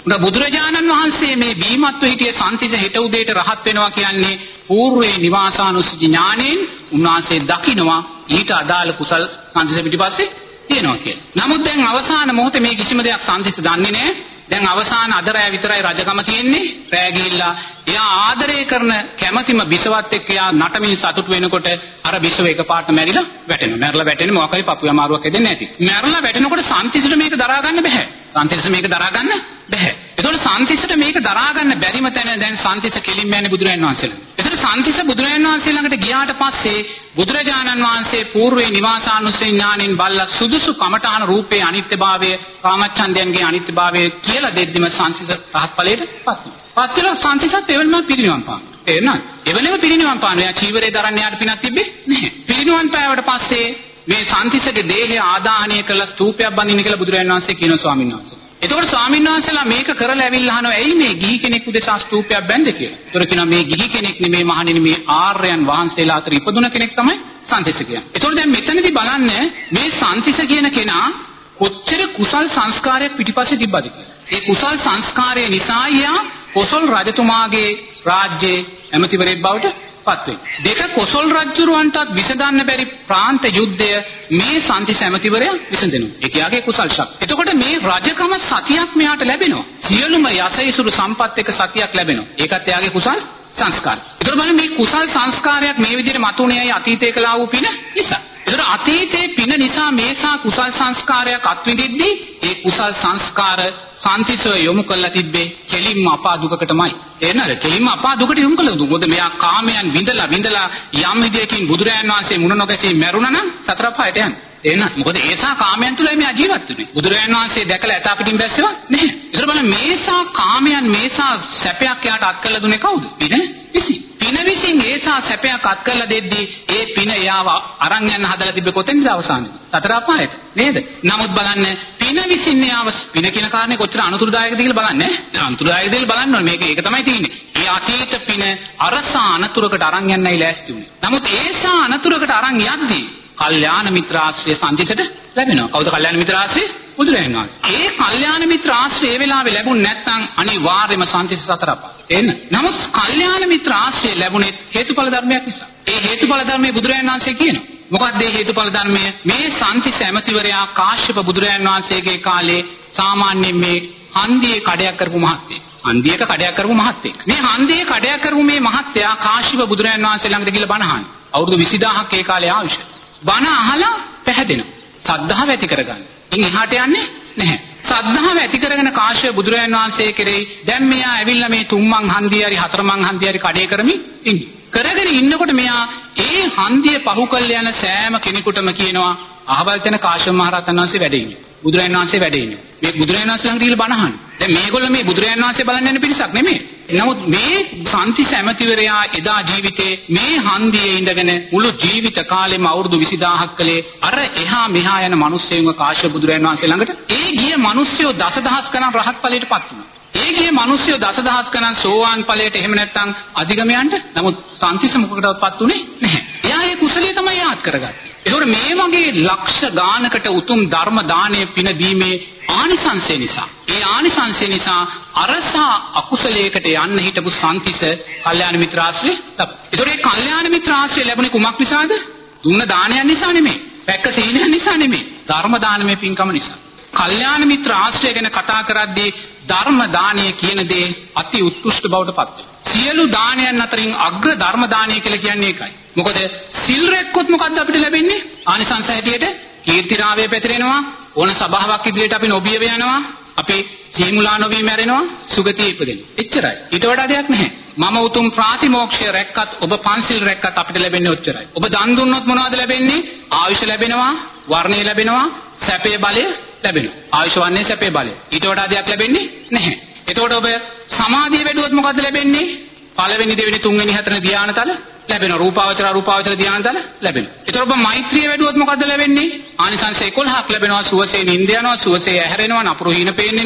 උන බුදුරජාණන් වහන්සේ මේ බීමත්ව හිටියේ සන්තිස හෙට උදේට රහත් වෙනවා කියන්නේ పూర్වේ නිවාසානුස්සති ඥාණයෙන් උන්වහන්සේ දකිනවා ඊට අදාළ කුසල් සන්තිස පිටිපස්සේ තියෙනවා කියලා. නමුත් දැන් අවසාන මොහොතේ මේ කිසිම දෙයක් සන්තිස දන්නේ නැහැ. දැන් අවසාන අදරය විතරයි රජකම තියෙන්නේ. රෑ ගිහිල්ලා එයා ආදරය කරන කැමැතිම බිසවත් එක්ක එයා නටමින් සතුට වෙනකොට අර බිසව එකපාරට මැරිලා වැටෙනවා. මැරලා වැටෙන්නේ මොකක් හරි පපුව අමාරුවක් හැදෙන්නේ නැති. මැරලා වැටෙනකොට සන්තිසට මේක දරා ගන්න බෑ. සන්තිසට මේක දරා ගන්න බෑ. ඒතකොට සන්තිසට මේක දරා ගන්න බැරිම තැන දැන් සන්තිස කෙලින්ම යන්නේ බුදුරජාණන් වහන්සේලා. ඒතකොට සන්තිස බුදුරජාණන් වහන්සේ ළඟට ගියාට පස්සේ බුදුරජාණන් වහන්සේ పూర్වේ නිවාසානුස්සති ඥාණයෙන් බල්ලා සුදුසු කමඨාන රූපේ අනිත්‍යභාවය, කාමච්ඡන්දයන්ගේ අනිත්‍යභාවය කියලා දෙද්දිම සන්තිස රහත් ඵලයට පත් වෙනවා. පත් වෙලා සන්තිසත් එවලම පිරිනිවන් පානවා. තේරෙනවද? එවලම පිරිනිවන් පානවා. යා චීවරේ දරන්න යාට පිනක් තිබ්බේ නැහැ. පිරිනිවන් පෑවට පස්සේ මේ සන්තිසගේ දේහය ආදාහනය කළ ස්තූපයක් බඳින්න කියලා බුදුරජාණන් වහන්සේ කියනවා ස්වාමීන් වහන්සේ. එතකොට ස්වාමීන් වහන්සේලා මේක කරලා ඇවිල්ලා අහනවා ඇයි මේ ගිහි කෙනෙක් උදෙසා ස්තූපයක් බැන්ද කියලා. ඒතර කියනවා මේ ගිහි කෙනෙක් නෙමේ මහණෙනි මේ ආර්යයන් වහන්සේලා අතර ඉපදුන කෙනෙක් තමයි සන්තිස කියන්නේ. එතකොට දැන් මෙතනදී බලන්න මේ සන්තිස කියන කෙනා කොච්චර කුසල් සංස්කාරයක් පිටිපස්සේ තිබ්බද කියලා. ඒ කුසල් සංස්කාරය නිසා යා කොසල් රජතුමාගේ රාජ්‍යයේ ඇමතිවරයෙක් බවට පත් වෙනවා. දෙක කොසල් රජුරවන්ටත් විසඳන්න බැරි ප්‍රාන්ත යුද්ධය මේ සන්තිස ඇමතිවරයා විසඳෙනවා. ඒ කියාගේ කුසල් ශක්තිය. එතකොට මේ රජකම සතියක් මෙයාට ලැබෙනවා. සියලුම යසයිසුරු සම්පත් එක සතියක් ලැබෙනවා. ඒකත් එයාගේ කුසල් සංස්කාර. ඒතර බලන්න මේ කුසල් සංස්කාරයක් මේ විදිහට මතුණේයි අතීතයේ කළා වූ පින නිසා. ඒතර අතීතයේ පින නිසා මේසා කුසල් සංස්කාරයක් අත්විඳිද්දී ඒ කුසල් සංස්කාර සන්තිසව යොමු කළා තිබ්බේ කෙලින්ම අපා දුකකටමයි. එනර කෙලින්ම අපා දුකට යොමු කළා දුක. මොකද මෙයා කාමයන් විඳලා විඳලා යම් විදියකින් බුදුරයන් වහන්සේ මුණ නොගැසී මැරුණා නම් සතර පායට යන්නේ. එහෙනම් මොකද ඒසා කාමයන් තුල මේ ජීවත් වෙන්නේ. බුදුරයන් වහන්සේ දැකලා ඇතා පිටින් බැස්සෙවා නැහැ. ඒතර බලන්න මේසා කාමයන් මේසා සැපයක් යාට අත් කළා දුන්නේ කවුද? පින විසින්. පින විසින් ඒසා සැපයක් අත් කළා දෙද්දී ඒ පින යාව අරන් යන්න හදලා තිබ්බේ කොතෙන්ද අවසානයේ? සතර පායට නේද? නමුත් බලන්න පින විසින් යාව පින කියන කාරණේ කොච්චර අනුතුරුදායකද කියලා බලන්න ඈ. අනුතුරුදායකද කියලා බලන්න ඕනේ. මේක ඒක තමයි තියෙන්නේ. ඒ අතීත පින අරසා අනතුරකට අරන් යන්නයි ලෑස්ති වුනේ. නමුත් ඒසා අනතුරකට අරන් යද්දී කල්යාණ මිත්‍ර ආශ්‍රය සම්දිසට ලැබෙනවා. කවුද කල්යාණ මිත්‍ර ආශ්‍රය? බුදුරජාණන් වහන්සේ. ඒ කල්යාණ මිත්‍ර ආශ්‍රය ඒ වෙලාවේ ලැබුණ නැත්නම් අනිවාර්යයෙන්ම සම්දිස සතර පාය. එන්න. නමුත් කල්යාණ මිත්‍ර ආශ්‍රය ලැබුණේ හේතුඵල ධර්මයක් නිසා. ඒ හේතුඵල ධර්මයේ බුදුරජාණන් වහන්සේ කියනවා. මොකක්ද මේ හේතුඵල ධර්මය? මේ සම්තිස ඇමතිවරයා කාශ්‍යප බුදුරජාණන් වහන්සේගේ කාලේ සාමාන්‍යයෙන් මේ හන්දියේ කඩයක් කරපු මහත්තයෙක්. හන්දියක කඩයක් කරපු මහත්තයෙක්. මේ හන්දියේ කඩයක් කරපු මේ මහත්තයා කාශ්‍යප බුදුරජාණන් වහන්සේ ළඟට ගිහලා බණ අහනවා. අවුරුදු විසිදාහක් ඒ කාලේ ආයුෂ. බණ අහලා පැහැදෙනවා. සද්ධාව ඇති කරගන්න. ඉතින් එහාට යන්නේ නැහැ. සද්ධාව ඇති කරගෙන කාශ්‍යප බුදුරජාණන් වහන්සේ කෙරෙහි දැන් මෙයා ඇවිල්ලා මේ තුන්මන් හන්දිය හරි හතරමන් හන්දිය හරි කඩේ කරමින් ඉන්නේ. කරගෙන ඉන්නකොට මෙයා ඒ හන්දිය පහු කළ යන සෑම කෙනෙකුටම කියනවා අහවල් තැන කාශ්‍යප මහ රහතන් වහන්සේ වැඩ ඉන්නේ. බුදුරජාණන් වහන්සේ වැඩ ඉන්නේ. මේ බුදුරජාණන් වහන්සේ ළඟට ගිහලා බණ අහන්න. දැන් මේගොල්ලෝ මේ බුදුරජාණන් වහන්සේ බලන්න යන පිරිසක් නෙමෙයි. නමුත් මේ සම්තිස ඇමතිවරයා එදා ජීවිතේ මේ හන්දියේ ඉඳගෙන මුළු ජීවිත කාලෙම අවුරුදු විසිදාහක් කලේ අර එහා මෙහා යන මිනිස්සුන්ව කාශ්‍යප බුදුරජාණන් වහන්සේ ළඟට ඒ ගිය මිනිස්සුયો දසදහස් ගණන් රහත් ඵලයට පත් වුණා. ඒ ගිය මිනිස්සුયો දසදහස් ගණන් සෝවාන් ඵලයට එහෙම නැත්නම් අධිගමයන්ට නමුත් සම්තිස මොකකටවත් උනේ නැහැ. එයා ඒ කුසලිය තමයි යාත් කරගත්තේ. ඒකෝර මේ වගේ ලක්ෂ ගානකට උතුම් ධර්ම දානය පින දීමේ ආනිසංසය නිසා ඒ ආනිසංසය නිසා අරසා අකුසලයකට යන්න හිටපු සම්තිස කල්යාණ මිත්‍ර ආශ්‍රය ලැබුණා. ඒතොර මේ කල්යාණ මිත්‍ර ආශ්‍රය ලැබුණේ කුමක් නිසාද? දුන්න දානයන් නිසා නෙමෙයි. පැක්ක සීලයන් නිසා නෙමෙයි. ධර්ම දානමය පින්කම නිසා. කල්යාණ මිත්‍ර ආශ්‍රය ගැන කතා කරද්දී ධර්ම දානය කියන දේ අති උත්කෘෂ්ඨ බවට පත් වෙනවා. සියලු දානයන් අතරින් අග්‍ර ධර්ම දානය කියලා කියන්නේ ඒකයි. මොකද සිල් රැක්කොත් මොකද්ද අපිට ලැබෙන්නේ? ආනිසංස හැටියට කීර්තිරාවය පැතිරෙනවා. ඕන සභාවක් ඉදිරියට අපි නොබිය වෙනවා. අපි සීමුලා නොවී මැරෙනවා. සුගතිය ඉපදෙනවා. එච්චරයි. ඊට වඩා දෙයක් නැහැ. මම උතුම් ප්‍රාතිමෝක්ෂය රැක්කත් ඔබ පන්සිල් රැක්කත් අපිට ලැබෙන්නේ ඔච්චරයි. ඔබ දන් දුන්නොත් මොනවද ලැබෙන්නේ? ආයුෂ ලැබෙනවා, වර්ණය ලැබෙනවා, සැපේ බලය ලැබෙනවා. ආයුෂ වන්නේ සැපේ බලය. ඊට වඩා දෙයක් ලැබෙන්නේ නැහැ. එතකොට ඔබ සමාධිය වැඩුවොත් මොකද්ද ලැබෙන්නේ? පළවෙනි දෙවෙනි තුන්වෙනි හතරවෙනි ධ්‍යානතල ලැබෙනවා. රූපාවචර අරූපාවචර ධ්‍යානතල ලැබෙනවා. එතකොට ඔබ මෛත්‍රිය වැඩුවොත් මොකද්ද ලැබෙන්නේ? ආනිසංස එකොළහක් ලැබෙනවා. සුවසේ නිින්ද යනවා, සුවසේ ඇහැරෙනවා, නපුරු හීන පේන්නේ නැහැ,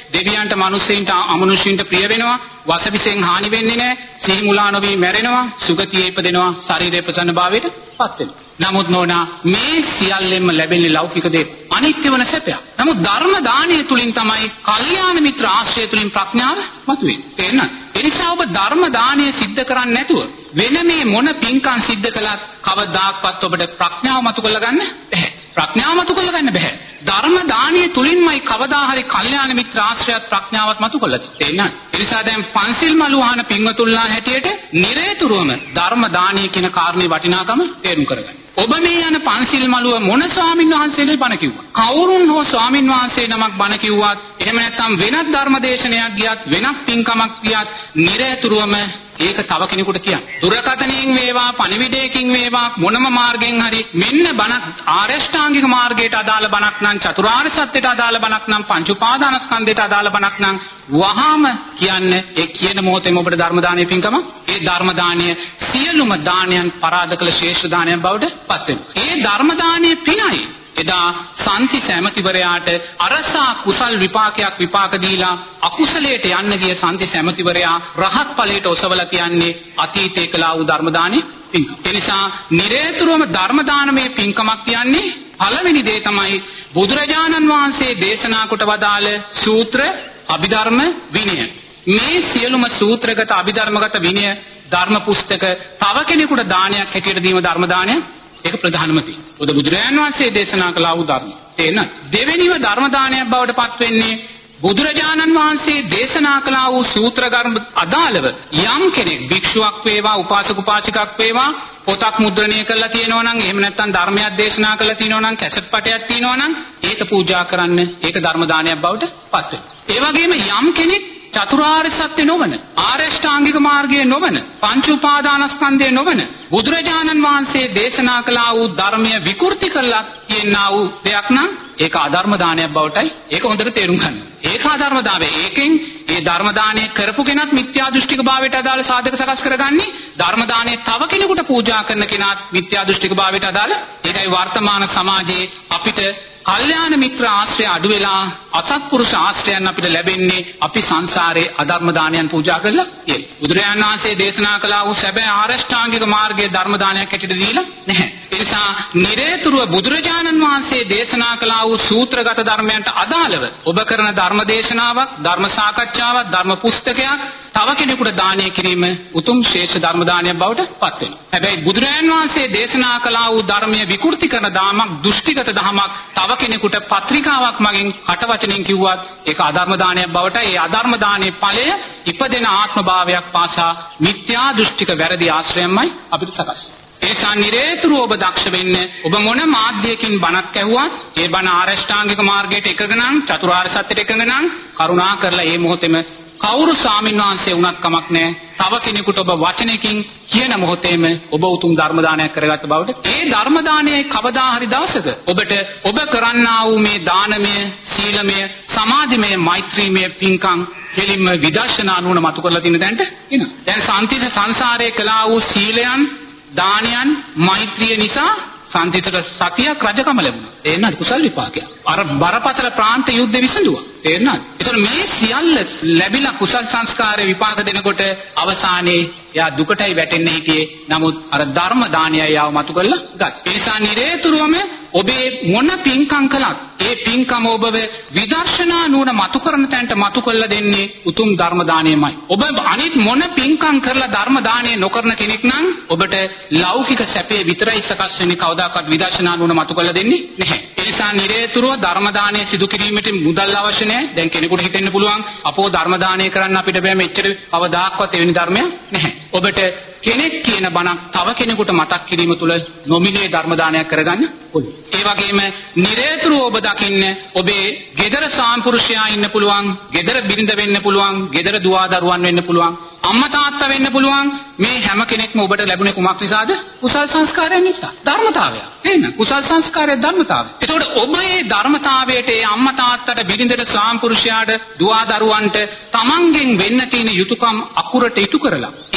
දෙවියන්ට මිනිස්සුන්ට අමනුෂ්‍යන්ට ප්‍රිය වෙනවා. වසවිසෙන් හානි වෙන්නේ නැහැ. සිහි මුලා නොවි මැරෙනවා. සුගතියේ ඉපදෙනවා. ශරීරයේ ප්‍රසන්නභාවයට පත් වෙනවා. නමුත් නෝනා මේ සියල්ලෙන්ම ලැබෙන්නේ ලෞකික දේ. අනිත්‍ය වන සැපයක්. නමුත් ධර්ම දානීය තුලින් තමයි කල්යාණ මිත්‍ර ආශ්‍රය තුලින් ප්‍රඥාව මතුවෙන්නේ. තේරෙනවද? ඒ නිසා ඔබ ධර්ම දානීය සිද්ධ කරන්නේ නැතුව වෙන මේ මොන පින්කම් සිද්ධ කළත් කවදාක්වත් ඔබට ප්‍රඥාව මතු කරලා ගන්න බැහැ. ප්‍රඥාව මතු කරලා ගන්න බැහැ. ධර්ම දානීය තුලින්මයි කවදා හරි කල්යාණ මිත්‍ර ආශ්‍රයත් ප්‍රඥාවත් මතු කරලා තියෙන්නේ. ඒ නිසා දැන් පන්සිල් මළු වහන පින්වතුන්ලා හැටියට නිරේතුරුවම ධර්ම දානීය කියන කාරණේ වටිනාකම තේරුම් කරගන්න. ඔබ මේ යන පන්සිල් මළුව මොන ස්වාමින් වහන්සේලයි බණ කිව්වා. කවුරුන් හෝ ස්වාමින් වහන්සේ නමක් බණ කිව්වත් එහෙම නැත්නම් වෙනත් ධර්ම දේශනයක් ගියත් වෙනත් පින්කමක් ගියත් නිරේතුරුවම ඒක තව කෙනෙකුට කියන්න. දුරකථනයෙන් වේවා පණිවිඩයකින් වේවා මොනම මාර්ගයෙන් හරි මෙන්න බණක් ආරෂ්ඨාංගික මාර්ගයට අදාළ බණක් නම් චතුරාර්ය සත්‍යයට අදාළ බණක් නම් පංච උපාදානස්කන්ධයට අදාළ බණක් නම් වහාම කියන්නේ ඒ කියන මොහොතේම ඔබට ධර්ම දානීය පින්කම ඒ ධර්ම දානීය සියලුම දානයන් පරාද කළ ශ්‍රේෂ්ඨ දානයක් බවට පත් වෙනවා. ඒ ධර්ම දානීය පිනයි එදා සාන්ති සෑමතිවරයාට අරසා කුසල් විපාකයක් විපාක දීලා අකුසලයට යන්න ගිය සාන්ති සෑමතිවරයා රහත් ඵලයට ඔසවලා කියන්නේ අතීතේ කළා වූ ධර්ම දානීය පින්කම. ඒ නිසා නිරේතුරුවම ධර්ම දානමය පින්කමක් කියන්නේ පළවෙනි දේ තමයි බුදුරජාණන් වහන්සේ දේශනා කොට වදාළ සූත්‍ර අභිධර්ම විනය. මේ සියලුම සූත්‍රගත අභිධර්මගත විනය ධර්ම පුස්තක තව කෙනෙකුට දානයක් හැටියට දීම ධර්ම දානය ඒක ප්‍රධානම තේ. උද බුදුරජාණන් වහන්සේ දේශනා කළා වූ ධර්ම. තේන දෙවෙනිව ධර්ම දානයක් බවට පත් වෙන්නේ බුදුරජාණන් වහන්සේ දේශනා කළා වූ සූත්‍ර ධර්ම අදාළව යම් කෙනෙක් භික්ෂුවක් වේවා උපාසක උපාසිකක් වේවා පොතක් මුද්‍රණය කරලා තියෙනවා නම් එහෙම නැත්නම් ධර්මයක් දේශනා කරලා තියෙනවා නම් කැසට් පටයක් තියෙනවා නම් ඒක පූජා කරන්න ඒක ධර්ම දානයක් බවට පත් වෙනවා. ඒ වගේම යම් කෙනෙක් චතුරාර්ය සත්‍ය නොවන ආරෂ්ඨාංගික මාර්ගයේ නොවන පංච උපාදානස්කන්ධය නොවන බුදුරජාණන් වහන්සේ දේශනා කළා වූ ධර්මය විකෘති කළා කියනා වූ දෙයක් නම් ඒක අධර්ම දානයක් බවටයි ඒක හොඳට තේරුම් ගන්න. ඒක අධර්ම දානය. ඒකෙන් ඒ ධර්ම දානය කරපු කෙනත් මිත්‍යා දෘෂ්ටික භාවයට අදාළ සාධක සකස් කරගන්නේ ධර්ම දානය තව කෙනෙකුට පූජා කරන කෙනාත් මිත්‍යා දෘෂ්ටික භාවයට අදාළ. ඒකයි වර්තමාන සමාජයේ අපිට කල්යාණ මිත්‍ර ආශ්‍රය අඩු වෙලා අසත්පුරුෂ ආශ්‍රයන් අපිට ලැබෙන්නේ අපි සංසාරේ අධර්ම දානයන් පූජා කරලා කියලා. බුදුරජාණන් වහන්සේ දේශනා කළා වූ සැබෑ ආරෂ්ඨාංගික මාර්ගයේ ධර්ම දානයක් හැටියට දීලා නැහැ. ඒ නිසා නිරේතුරුව බුදුරජාණන් වහන්සේ දේශනා කළා වූ සූත්‍රගත ධර්මයන්ට අදාළව ඔබ කරන ධර්ම දේශනාවක්, ධර්ම සාකච්ඡාවක්, ධර්ම පුස්තකයක් තව කෙනෙකුට දානය කිරීම උතුම් ශ්‍රේෂ්ඨ ධර්ම දානයක් බවට පත් වෙනවා. හැබැයි බුදුරජාණන් වහන්සේ දේශනා කළා වූ ධර්මයේ විකෘති කරන දාමක්, දෘෂ්ටිගත දහමක් තව කෙනෙකුට පත්‍රිකාවක් මගින් කටවචනින් කිව්වත් ඒක අධර්ම දානයක් බවට ඒ අධර්ම දානයේ ඵලය ඉපදෙන ආත්ම භාවයක් පාසා මිත්‍යා දෘෂ්ටික වැරදි ආශ්‍රයයන්මයි අපිට සකස් වෙන්නේ. ඒ නිසා නිරේතුරු ඔබ දක්ෂ වෙන්න ඔබ මොන මාධ්‍යයකින් බණක් ඇහුවත් ඒ බණ ආරෂ්ඨාංගික මාර්ගයට එකඟ නම් චතුරාර්ය සත්‍යයට එකඟ නම් කරුණා කරලා මේ මොහොතේම කවුරු ස්වාමීන් වහන්සේ වුණත් කමක් නැහැ. තව කෙනෙකුට ඔබ වචනයකින් කියන මොහොතේම ඔබ උතුම් ධර්ම දානයක් කරගත්ත බවට ඒ ධර්ම දානයේ කවදා හරි දවසක ඔබට ඔබ කරන්නා වූ මේ දානමය, සීලමය, සමාධිමය, මෛත්‍රීමය පින්කම් කෙලින්ම විදර්ශනා නුවණ මතු කරලා තියෙන දැනට එනවා. දැන් සාන්තිස සංසාරයේ කළා වූ සීලයන්, දානයන්, මෛත්‍රිය නිසා සාන්තිසට සතියක් රජකම ලැබුණා. තේරෙනවද? කුසල් විපාකයක්. අර බරපතල ප්‍රාන්ත යුද්ධ විසඳුවා. තේරෙනවද? ඒතර මේ සියල්ල ලැබිලා කුසල් සංස්කාරේ විපාක දෙනකොට අවසානයේ යා දුකටයි වැටෙන්නේ හිටියේ. නමුත් අර ධර්ම දානයයි යාව මතු කරලා ගත්. ඒ නිසා නිරේතුරුවම ඔබේ මොන පින්කම් කළත් ඒ පින්කම ඔබව විදර්ශනා නුවණ මතු කරන තැනට මතු කරලා දෙන්නේ උතුම් ධර්ම දානයමයි. ඔබ අනිත් මොන පින්කම් කරලා ධර්ම දානය නොකරන කෙනෙක් නම් ඔබට ලෞකික සැපේ විතරයි සකස් වෙන්නේ. කවදාකවත් විදර්ශනා නුවණ මතු කරලා දෙන්නේ නැහැ. ඒ නිසා නිරේතුරුව ධර්ම දානය සිදු කිරීමට මුදල් අවශ්‍ය නැහැ. දැන් කෙනෙකුට හිතෙන්න පුළුවන් අපෝ ධර්ම දානය කරන්න අපිට බෑ මෙච්චර කවදාකවත් එවැනි ධර්මයක් නැහැ. ඔබට කෙනෙක් කියන බණක් තව කෙනෙකුට මතක් කිරීම තුළ නොමිලේ ධර්ම දානයක් කරගන්න පුළුවන්. ඒ වගේම නිරේතුරුව ඔබ දකින්න ඔබේ ගෙදර සාම්පුරුෂයා ඉන්න පුළුවන්, ගෙදර බිරිඳ වෙන්න පුළුවන්, ගෙදර දුවා දරුවන් වෙන්න පුළුවන්, අම්මා තාත්තා වෙන්න පුළුවන්. මේ හැම කෙනෙක්ම ඔබට ලැබුණේ කුමක් නිසාද? කුසල් සංස්කාරයන් නිසා. ධර්මතාවය. නේද? කුසල් සංස්කාරයේ ධර්මතාවය. ඒතකොට ඔබ මේ ධර්මතාවයට ඒ අම්මා තාත්තට බිරිඳට සාම්පුරුෂයාට දුවා දරුවන්ට තමන්ගෙන් වෙන්න තියෙන යුතුයකම් අකුරට ඉටු කරලා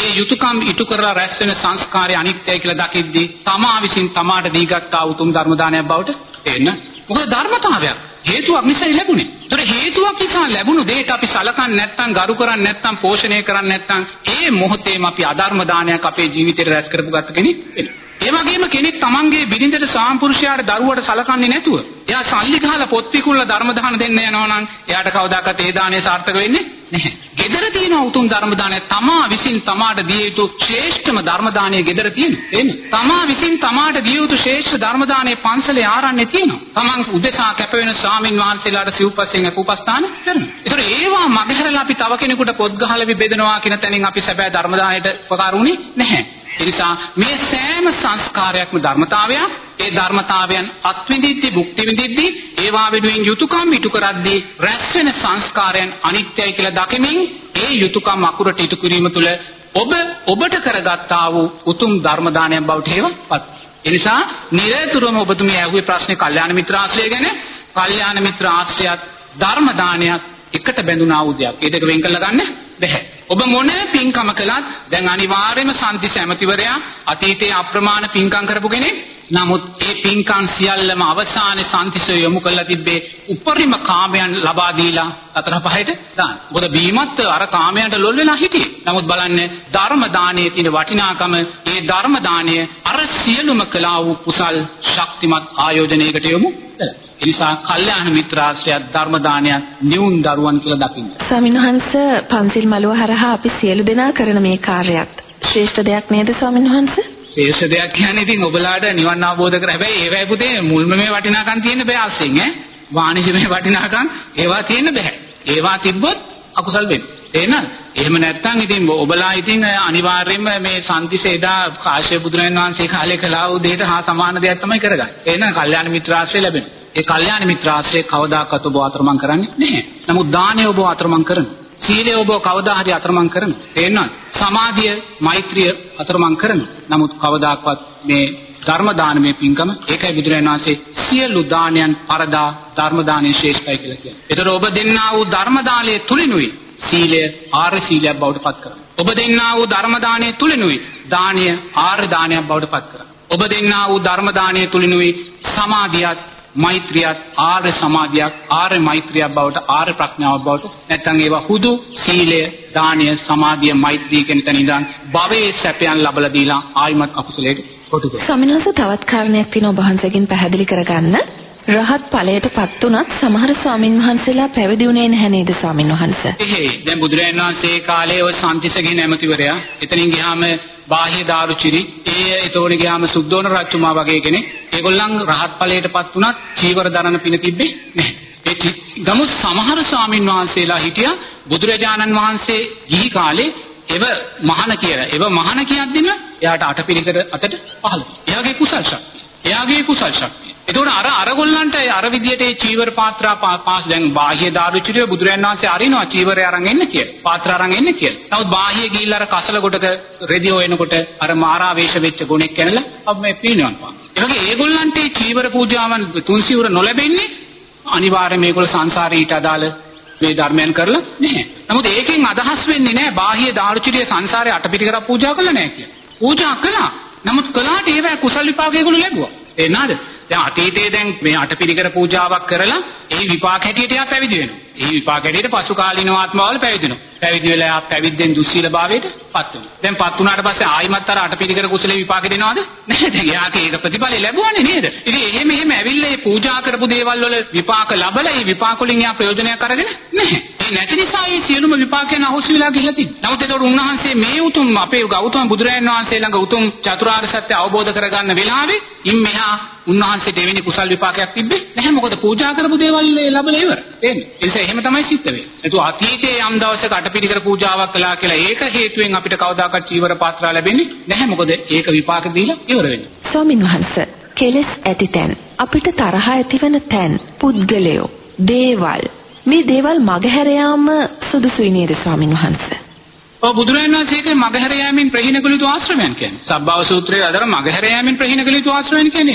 ඒ යුතුයකම් ඉටු කරලා රැස් වෙන සංස්කාරය අනිත්‍යයි කියලා දකිද්දී තමා විසින් තමාට දීගත්තා උතුම් ධර්ම දානයක් බවට එන්න. මොකද ධර්මතාවයක් හේතුවක් නිසා ලැබුණේ. ඒතර හේතුවක් නිසා ලැබුණු දෙයට අපි සලකන්නේ නැත්නම්, ගරු කරන්නේ නැත්නම්, පෝෂණය කරන්නේ නැත්නම් ඒ මොහොතේම අපි අධර්ම දානයක් අපේ ජීවිතේට රැස් කරපු ගත කෙනෙක් වෙනවා. ඒ වගේම කෙනෙක් තමන්ගේ බිරිඳට සාම්පුරුෂයාට දරුවට සලකන්නේ නැතුව එයා සල්ලි ගහලා පොත් පිකුල්ලා ධර්ම දාන දෙන්න යනවා නම් එයාට කවදාකවත් ඒ දාණය සාර්ථක වෙන්නේ නැහැ. gedara තියෙන උතුම් ධර්ම දාණය තමා විසින් තමාට දිය යුතු ශ්‍රේෂ්ඨම ධර්ම දාණය gedara තියෙනවා. එන්නේ. තමා විසින් තමාට දිය යුතු ශ්‍රේෂ්ඨ ධර්ම දාණය පන්සලේ ආරන්නේ තියෙනවා. තමන් උදෙසා කැප වෙන ස්වාමින් වහන්සේලාට සිව්පස්යෙන් උපස්ථාන කරනවා. ඒතර ඒවා මගහැරලා අපි තව කෙනෙකුට පොත් ගහලා බෙදනවා කියන තැනින් අපි සැබෑ ධර්ම දාණයට උපකාර වුණේ නැහැ. එනිසා මේ සෑම සංස්කාරයක්ම ධර්මතාවයක්. ඒ ධර්මතාවයන් අත්විඳිද්දී භුක්ති විඳිද්දී ඒවා වෙනුවෙන් යුතුයකම් ඉටු කරද්දී රැස් වෙන සංස්කාරයන් අනිත්‍යයි කියලා දකිමින් ඒ යුතුයකම් අකුරට ඉටු කිරීම තුළ ඔබ ඔබට කරගත්තා වූ උතුම් ධර්ම දානයක් බවට හේවපත්. එනිසා නිරතුරුවම ඔබතුමිය ඇහුවේ ප්‍රශ්නේ කල්යාණ මිත්‍ර ආශ්‍රය ගැන. කල්යාණ මිත්‍ර ආශ්‍රයත් ධර්ම දානයත් එකට බැඳුනා වූ දෙයක්. ඒ දෙක වෙන් කරලා ගන්න බැහැ. ඔබ මොන පින්කම කළත් දැන් අනිවාර්යයෙන්ම සම්තිස් ඇමතිවරයා අතීතයේ අප්‍රමාණ පින්කම් කරපු කෙනෙක්. නමුත් ඒ පින්කම් සියල්ලම අවසානයේ සම්තිස්ය යොමු කළා තිබ්බේ උපරිම කාමයන් ලබා දීලා අතර පහයට දාන. මොකද බීමත් අර කාමයන්ට ලොල් වෙලා හිටියේ. නමුත් බලන්න ධර්ම දානයේ තියෙන වටිනාකම, ඒ ධර්ම දානය අර සියලුම කළා වූ කුසල් ශක්තිමත් ආයෝජනයකට යොමු කළා. එනිසා කල්යාණ මිත්‍රාශ්‍රයත් ධර්ම දානයත් නිවුන් දරුවන් කියලා දකින්න. ස්වාමීන් වහන්සේ පන්සිල් මළුව හරහා අපි සියලු දෙනා කරන මේ කාර්යයත් ශ්‍රේෂ්ඨ දෙයක් නේද ස්වාමීන් වහන්සේ? ශ්‍රේෂ්ඨ දෙයක් කියන්නේ ඉතින් ඔබලාට නිවන් අවබෝධ කර හැබැයි ඒවයි පුතේ මුල්ම මේ වටිනාකම් තියෙන්න බෑ අස්සෙන් ඈ. වාණිජමය වටිනාකම් ඒවා තියෙන්න බෑ. ඒවා තිබ්බොත් අකුසල් වෙන්නේ. තේරෙනවද? එහෙම නැත්නම් ඉතින් ඔබලා ඉතින් අනිවාර්යයෙන්ම මේ සම්තිස එදා කාශ්‍යප බුදුරජාණන් වහන්සේ කාලේ කළා වූ දෙයට හා සමාන දෙයක් තමයි කරගන්නේ. එහෙනම් කල්යාණ මිත්‍රාශ්‍රය ලැබෙනවා. ඒ කල්යාණ මිත්‍රාශ්‍රය කවදාකවත් ඔබ අතරමං කරන්නේ නැහැ. නමුත් දානය ඔබ අතරමං කරනවා. සීලය ඔබ කවදා හරි අතරමං කරනවා. තේරෙනවද? සමාධිය, මෛත්‍රිය අතරමං කරනවා. නමුත් කවදාකවත් මේ ධර්ම දානමය පින්කම ඒකයි බුදුරජාණන් වහන්සේ සියලු දානයන් පරදා ධර්ම දානයේ ශ්‍රේෂ්ඨයි කියලා කියන්නේ. ඒතර ඔබ දෙන්නා වූ ධර්ම දානයේ තුලිනුයි සීලය ආර්ය සීලයක් බවට පත් කරන්නේ. ඔබ දෙන්නා වූ ධර්ම දානයේ තුලිනුයි දානීය ආර්ය දානයක් බවට පත් කරන්නේ. ඔබ දෙන්නා වූ ධර්ම දානයේ තුලිනුයි සමාධියත් මෛත්‍රියත් ආර්ය සමාධියක් ආර්ය මෛත්‍රියක් බවට ආර්ය ප්‍රඥාවක් බවට නැත්නම් ඒවා හුදු සීලය දානීය සමාධිය මෛත්‍රිය කියන තැන ඉඳන් භවයේ සැපයන් ලබලා දීලා ආයිමත් අකුසලයට කොටු කරනවා. ස්වාමීන් වහන්සේ තවත් කාරණයක් තියෙනවා ඔබ වහන්සේගෙන් පැහැදිලි කරගන්න. රහත් ඵලයටපත් උනත් සමහර ස්වාමින් වහන්සේලා පැවිදි වුණේ නැහැ නේද ස්වාමින් වහන්සේ? එහේ දැන් බුදුරජාණන් වහන්සේ කාලේ ඔය සම්තිසගේ නැමතිවරයා එතනින් ගියාම බාහ්‍ය දාරුචිරි ඒ ඒතෝනේ ගියාම සුද්ධෝන රජතුමා වගේ කෙනෙක් ඒගොල්ලන් රහත් ඵලයටපත් උනත් චීවර දරන පින තිබ්බේ නැහැ. ඒ නමුත් සමහර ස්වාමින් වහන්සේලා හිටියා බුදුරජාණන් වහන්සේ ගිහි කාලේ එව මහාන කියලා. එව මහාන කියද්දිම එයාට අටපිරිකර අතට පහළ. එයාගේ කුසල් ශක්තිය. එයාගේ කුසල් ශක්තිය. එතකොට අර අරගොල්ලන්ට අර විදියට ඒ චීවර පාත්‍රා පාස් දැන් බාහ්‍ය දාරුචිරිය බුදුරජාණන් වහන්සේ අරිනවා චීවරය අරන් එන්න කියලා. පාත්‍ර අරන් එන්න කියලා. නමුත් බාහ්‍ය ගිහිල්ලා අර කසල කොටක රෙදියෝ එනකොට අර මාරාවේශ වෙච්ච ගුණෙක් කනලා අප මේ පීනවන් පාන. ඒ වගේ ඒගොල්ලන්ට චීවර පූජාවන් තුන්සිවුර නොලැබෙන්නේ අනිවාර්යයෙන් මේගොල්ලෝ සංසාරේ ඊට අදාළ මේ ධර්මයන් කරලා නැහැ. නමුත් ඒකෙන් අදහස් වෙන්නේ නැහැ බාහ්‍ය දාරුචිරිය සංසාරේ අටපිරිකර පූජා කළා නැහැ කියලා. පූජා කළා. නමුත් කළාට ඒවා කුසල විපාක ඒගොල්ලෝ ලැබුවා. ඒ නාද? දැන් අතීතයේ දැන් මේ අටපිරිකර පූජාවක් කරලා ඒ විපාක හැටියට එයා පැවිදි වෙනවා. ඒ විපාක හැටියට පසු කාලීන ආත්මවල පැවිදි වෙනවා. පැවිදි වෙලා එයා පැවිද්දෙන් දුස්සීල භාවයට පත් වෙනවා. දැන් පත් වුණාට පස්සේ ආයිමත් අර අටපිරිකර කුසලේ විපාක දෙනවද? නැහැ. දැන් එයාට ඒක ප්‍රතිඵලෙ ලැබුණේ නේද? ඉතින් එහෙම එහෙම ඇවිල්ලා මේ පූජා කරපු දේවල් වල විපාක ලැබලා ඒ විපාක වලින් එයා ප්‍රයෝජනයක් අරගෙන නැහැ. ඒ නැති නිසා මේ සියලුම විපාකයන් අහුසු වෙලා ගිහලා තියෙනවා. නමුත් ඒතකොට උන්වහන්සේ මේ උතුම් අපේ ගෞතම බුදුරජාණන් වහන්සේ ළඟ උතුම් චතුරාර්ය සත්‍ය අවබෝධ කරගන්න වෙලාවේ ඉන් මෙහා උන්වහන්සේ දෙවෙනි කුසල් විපාකයක් තිබ්බේ නැහැ. මොකද පූජා කරපු දේවල් ලැබලා ඉවර. තේරෙන්නේ? ඒ නිසා එහෙම තමයි සිද්ධ වෙන්නේ. ඒතු අතීතයේ යම් දවසක අටපිරිකර පූජාවක් කළා කියලා ඒක හේතුවෙන් අපිට කවදාකවත් චීවර පාත්‍රා ලැබෙන්නේ නැහැ. මොකද ඒක විපාක දීලා ඉවර වෙනවා. ස්වාමින් වහන්සේ කෙලෙස් ඇති තැන් අපිට තරහ ඇතිවන තැන් පුද්ගලයෝ දේවල් මේ දේවල් මගහැර යාම සුදුසුයි නේද ස්වාමින් වහන්සේ? ඔව් බුදුරජාණන් වහන්සේගේ මගහැර යෑමෙන් ප්‍රහීන කළ යුතු ආශ්‍රමයන් කියන්නේ. සබ්බාව සූත්‍රයේ අදර මගහැර යෑමෙන් ප්‍රහීන කළ යුතු ආශ්‍රමයන් කියන්නේ ඒකයි.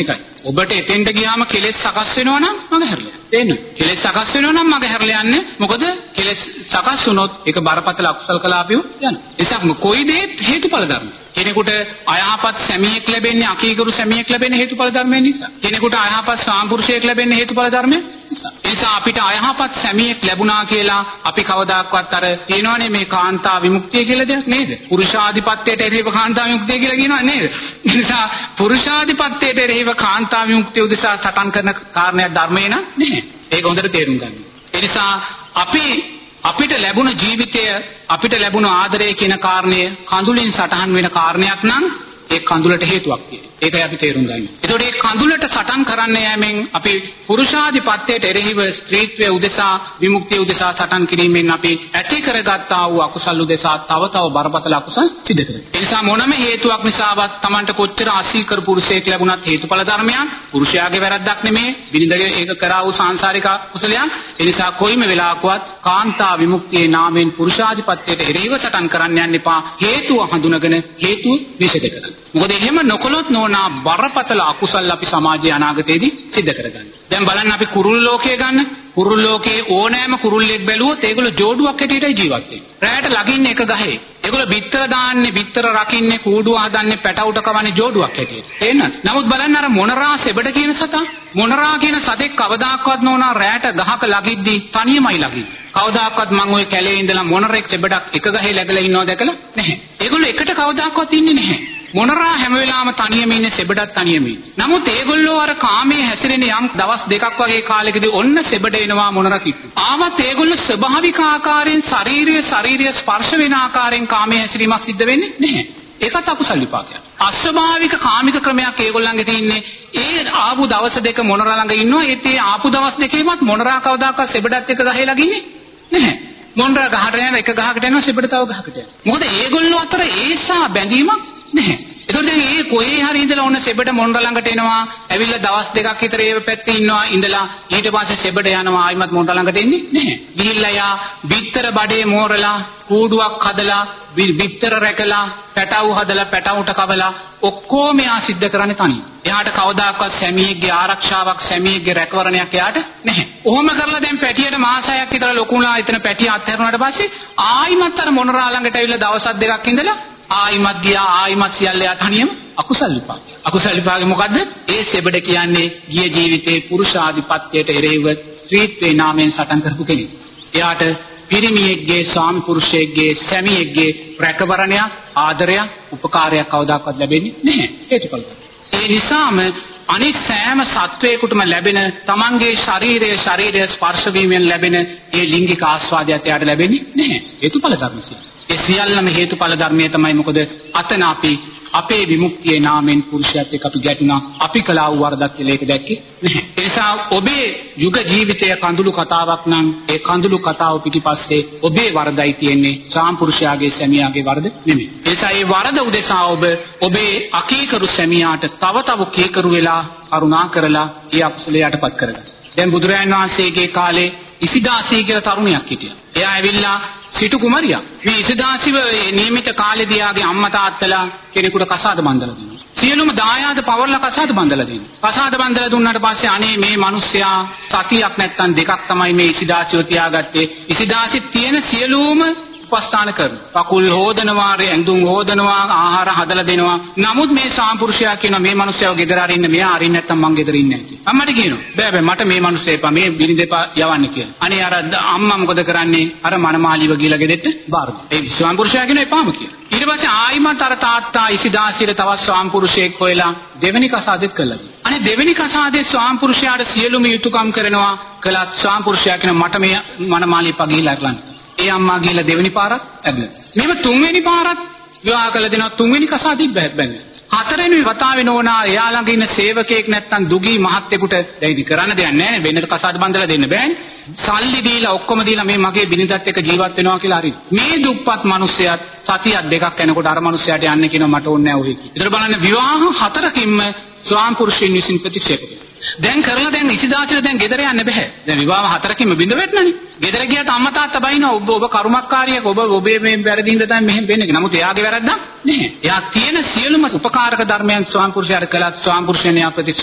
ඔබට එතෙන්ට ගියාම කෙලෙස් සකස් වෙනවා නම් මග හැරලා. තේන්න. කෙලෙස් සකස් වෙනවා නම් මග හැරලා යන්නේ. මොකද කෙලෙස් සකස් වුණොත් ඒක බරපතල අකුසල කලාපියු යනවා. ඒසක් කොයි දෙයක් හේතුඵල ධර්ම. කෙනෙකුට අයහපත් සැමියෙක් ලැබෙන්නේ අකීකරු සැමියෙක් ලැබෙන්නේ හේතුඵල ධර්මයෙන් නිසා. කෙනෙකුට අයහපත් සාම්පුරුෂයෙක් ලැබෙන්නේ හේතුඵල ධර්මයෙන් නිසා. ඒ නිසා අපිට අයහපත් සැමියෙක් ලැබුණා කියලා අපි කවදාක්වත් අර කියනවනේ මේ කාන්තා විමුක්තිය කියලා දෙයක් නේද? පුරුෂාධිපත්‍යයට එරෙහිව කාන්තා විමුක්තිය කියලා කියනවා නේද? ඒ නිසා පුරුෂාධිපත්‍යයට එරෙහිව කාන්තා විමුක්තිය උදෙසා සටන් කරන කාරණයක් ධර්මේ නෑ. ඒක හොඳට තේරුම් ගන්න. ඒ නිසා අපි අපිට ලැබුණ ජීවිතය අපිට ලැබුණ ආදරය කියන කාරණය කඳුලින් සටහන් වෙන කාරණයක් නම් ඒ කඳුලට හේතුවක් තියෙනවා. ඒකයි අපි තේරුම් ගන්න. ඒතකොට මේ කඳුලට සටන් කරන්න යෑමෙන් අපි පුරුෂාධිපත්‍යයට එරෙහිව ස්ත්‍රීත්වයේ උදෙසා විමුක්තිය උදෙසා සටන් කිරීමෙන් අපි ඇති කරගත්තා වූ අකුසල් උදෙසා තව තව බරපතල අකුසල් සිදු කරනවා. ඒ නිසා මොනම හේතුවක් නිසාවත් Tamanට කොච්චර අසීකර පුරුෂයෙක් ලැබුණත් හේතුඵල ධර්මයන් පුරුෂයාගේ වැරද්දක් නෙමේ. බිරිඳගේ ඒක කරා වූ සාංශාරික කුසලයන්. ඒ නිසා කොයිම වෙලාවකවත් කාන්තා විමුක්තියේ නාමයෙන් පුරුෂාධිපත්‍යයට එරෙහිව සටන් කරන්න යන්න එපා. හේතුව හඳුනගෙන හේතුව නිෂේධ කරන්න. මොකද එහෙම නොකළොත් නෝනා බරපතල අකුසල් අපි සමාජයේ අනාගතයේදී සිද්ධ කරගන්න. දැන් බලන්න අපි කුරුල් ලෝකය ගන්න. කුරුල් ලෝකයේ ඕනෑම කුරුල්ලෙක් බැලුවොත් ඒගොල්ලෝ ජෝඩුවක් හැටියටයි ජීවත් වෙන්නේ. රැයට ලගින්නේ එක ගහේ. ඒගොල්ලෝ බිත්තර දාන්නේ, බිත්තර රකින්නේ, කූඩුව හදන්නේ, පැටවුට කවන්නේ ජෝඩුවක් හැටියට. එහෙනම් නමුත් බලන්න අර මොනරා සෙබඩ කියන සතා, මොනරා කියන සතෙක් කවදාකවත් නෝනා රැයට ගහක ලගිද්දී තනියමයි ලගින්නේ. කවදාකවත් මම ওই කැලේ ඉඳලා මොනරෙක් සෙබඩක් එක ගහේ läගලා ඉන්නව දැකලා නැහැ. ඒගොල්ලෝ එකට කවදාකවත් ඉන්නේ නැහැ. මොනරා හැම වෙලාවම තනියම ඉන්නේ, සෙබඩත් තනියම ඉන්නේ. නමුත් ඒගොල්ලෝ අර කාමයේ හැසිරෙන යම් දවස් දෙකක් වගේ කාලෙකදී ඔන්න සෙබඩ එනවා මොනරා කිට්ටු. ආවත් ඒගොල්ලෝ ස්වභාවික ආකාරයෙන් ශාරීරිය ශාරීරිය ස්පර්ශ වෙන ආකාරයෙන් කාමයේ හැසිරීමක් සිද්ධ වෙන්නේ නැහැ. ඒකත් අකුසල විපාකයක්. අස්වභාවික කාමික ක්‍රමයක් ඒගොල්ලන්ගේ තියෙන්නේ. ඒ ආපු දවස් දෙක මොනරා ළඟ ඉන්නවා. ඒත් ඒ ආපු දවස් දෙකේවත් මොනරා කවදාකවත් සෙබඩත් එක ගහේ ලගින්නේ නැහැ. මොනරා ගහට යන එක ගහකට යනවා, සෙබඩ තව ගහකට යනවා. මොකද ඒගොල්ලෝ අතර ඒසා බැඳීමක් නැහැ. ඒතකොට දැන් මේ කොහේ හරි ඉඳලා ඔන්න සෙබඩ මොණර ළඟට එනවා, ඇවිල්ලා දවස් දෙකක් විතර ඒ පැත්තේ ඉන්නවා, ඉඳලා ඊට පස්සේ සෙබඩ යනවා, ආයිමත් මොණර ළඟට එන්නේ නැහැ. ගිහිල්ලා යා බිත්තර බඩේ මෝරලා, කූඩුවක් හදලා, බිත්තර රැකලා, පැටවු හදලා, පැටවුට කවලා ඔක්කොම එයා සිද්ධ කරන්නේ තනියම. එයාට කවදාකවත් සැමියෙක්ගේ ආරක්ෂාවක්, සැමියෙක්ගේ රැකවරණයක් එයාට නැහැ. ඔහොම කරලා දැන් පැටියට මාසයක් විතර ලොකුණා, එතන පැටිය අත්හැරුණාට පස්සේ ආයිමත් අර මොණරා ළඟට ඇවිල්ලා දවස් දෙකක් ඉඳලා ආයිමත් ගියා, ආයිමත් සියල්ල යා තනියම අකුසල් විපාක. අකුසල් විපාකේ මොකද්ද? ඒ සෙබඩ කියන්නේ ගිය ජීවිතේ පුරුෂාධිපත්‍යයට එරෙහිව ස්ත්‍රීත්වේ නාමයෙන් සටන් කරපු කෙනෙක්. එයාට පිරිමියෙක්ගේ, ස්වාමි පුරුෂයෙක්ගේ, සැමියෙක්ගේ රැකවරණයක්, ආදරයක්, උපකාරයක් කවදාකවත් ලැබෙන්නේ නැහැ. හේතුඵල. ඒ නිසාම අනිත් සෑම සත්වයකටම ලැබෙන තමන්ගේ ශරීරයේ ශරීරය ස්පර්ශ වීමෙන් ලැබෙන ඒ ලිංගික ආස්වාදයට එයාට ලැබෙන්නේ නැහැ. හේතුඵල ධර්ම සියල්ල. ඒ සියල්ලම හේතුඵල ධර්මයේ තමයි. මොකද අතන අපි අපේ විමුක්තියේ නාමයෙන් පුරුෂයත් එක්ක අපි ගැටුණා. අපි කළා වූ වරදක් කියලා ඒක දැක්කේ නැහැ. ඒ නිසා ඔබේ යුග ජීවිතයේ කඳුළු කතාවක් නම් ඒ කඳුළු කතාව පිටිපස්සේ ඔබේ වරදයි තියෙන්නේ, සාම්පුරුෂයාගේ සැමියාගේ වරද නෙමෙයි. ඒ නිසා මේ වරද උදෙසා ඔබ ඔබේ අකීකරු සැමියාට තව තව කීකරු වෙලා කරුණා කරලා ඒ අකුසලයට යටපත් කරගන්න. දැන් බුදුරජාණන් වහන්සේගේ කාලේ ඉසිදාසී කියලා තරුණියක් හිටියා. එයා ඇවිල්ලා සිටු කුමරියක්. මේ ඉසිදාසිව නියමිත කාලේදී ආගේ අම්මා තාත්තලා කෙනෙකුට කසාද බඳලා දෙනවා. සියලුම දායාද පවර්ලා කසාද බඳලා දෙනවා. කසාද බඳලා දුන්නාට පස්සේ අනේ මේ මිනිස්සයා සතියක් නැත්තම් දෙකක් තමයි මේ ඉසිදාසිව තියාගත්තේ. ඉසිදාසි තියෙන සියලුම උපස්ථාන කරනවා. කකුල් හොදනවා, ඇඳුම් හොදනවා, ආහාර හදලා දෙනවා. නමුත් මේ සාම්පුරුෂයා කියනවා මේ මිනිස්සයව ගෙදර අරින්න, මෙයා අරින්න නැත්තම් මං ගෙදර ඉන්නේ නැහැ. අම්මට කියනවා බෑ බෑ මට මේ මිනිස්සෙ එපා, මේ බිරිඳ එපා යවන්න කියලා. අනේ අර අම්මා මොකද කරන්නේ? අර මනමාලිව ගිහලා ගෙදෙට්ට බාර දුන්නා. ඒ සාම්පුරුෂයා කියනවා එපාම කියලා. ඊට පස්සේ ආයිමත් අර තාත්තා ඉසිදාසියට තවත් සාම්පුරුෂයෙක් හොයලා දෙවෙනි කසාදෙත් කළා. අනේ දෙවෙනි කසාදේ සාම්පුරුෂයාට සියලුම යුතුයකම් කරනවා. කළත් සාම්පුරුෂයා කියනවා මට මේ මනමාලිය පා ගිහලා අරලන්න. ඒ අම්මා ගිහලා දෙවෙනි පාරත් ඇබ්බලා. මේව තුන්වෙනි පාරත් විවාහ කළ දෙනවා, තුන්වෙනි කසාදෙත් බැන්නේ. හතරවෙනි වතාවේ නෝනා එයා ළඟ ඉන්න සේවකයෙක් නැත්තම් දුගී මහත්තයෙකුට දැන් කරන්න දෙයක් නැහැ නේ, වෙනට කසාද බඳලා දෙන්න බෑනේ. සල්ලි දීලා ඔක්කොම දීලා මේ මගේ බිනිඳත් එක්ක ජීවත් වෙනවා කියලා හරි. මේ දුප්පත් මිනිස්සයාත් සතියක් දෙකක් යනකොට අර මිනිස්සයාට යන්න කියනවා මට ඕනේ නැහැ ඔය කි. ඒතර බලන්න විවාහ හතරකින්ම ස්වාම්පුරුෂයන් විසින් ප්‍රතික්ෂේප කරනවා. දැන් කරලා දැන් ඉසිදාසිර දැන් ගෙදර යන්න බෑ. දැන් විවාහ හතරකින්ම බිඳ වැටෙනනේ. ගෙදර ගියාට අම්මා තාත්තා බයිනවා ඔබ ඔබ කරුමක්කාරියෙක්, ඔබ ඔබේ මේ වැරදිින්ද තමයි මෙහෙම වෙන්නේ. නමුත් එයාගේ වැරද්දක් නැහැ. එයා තියෙන සියලුම උපකාරක ධර්මයන් ස්වාම්පුරුෂයාට කළත් ස්වාම්පුරුෂයන් එයා ප්‍රතික්ෂේප.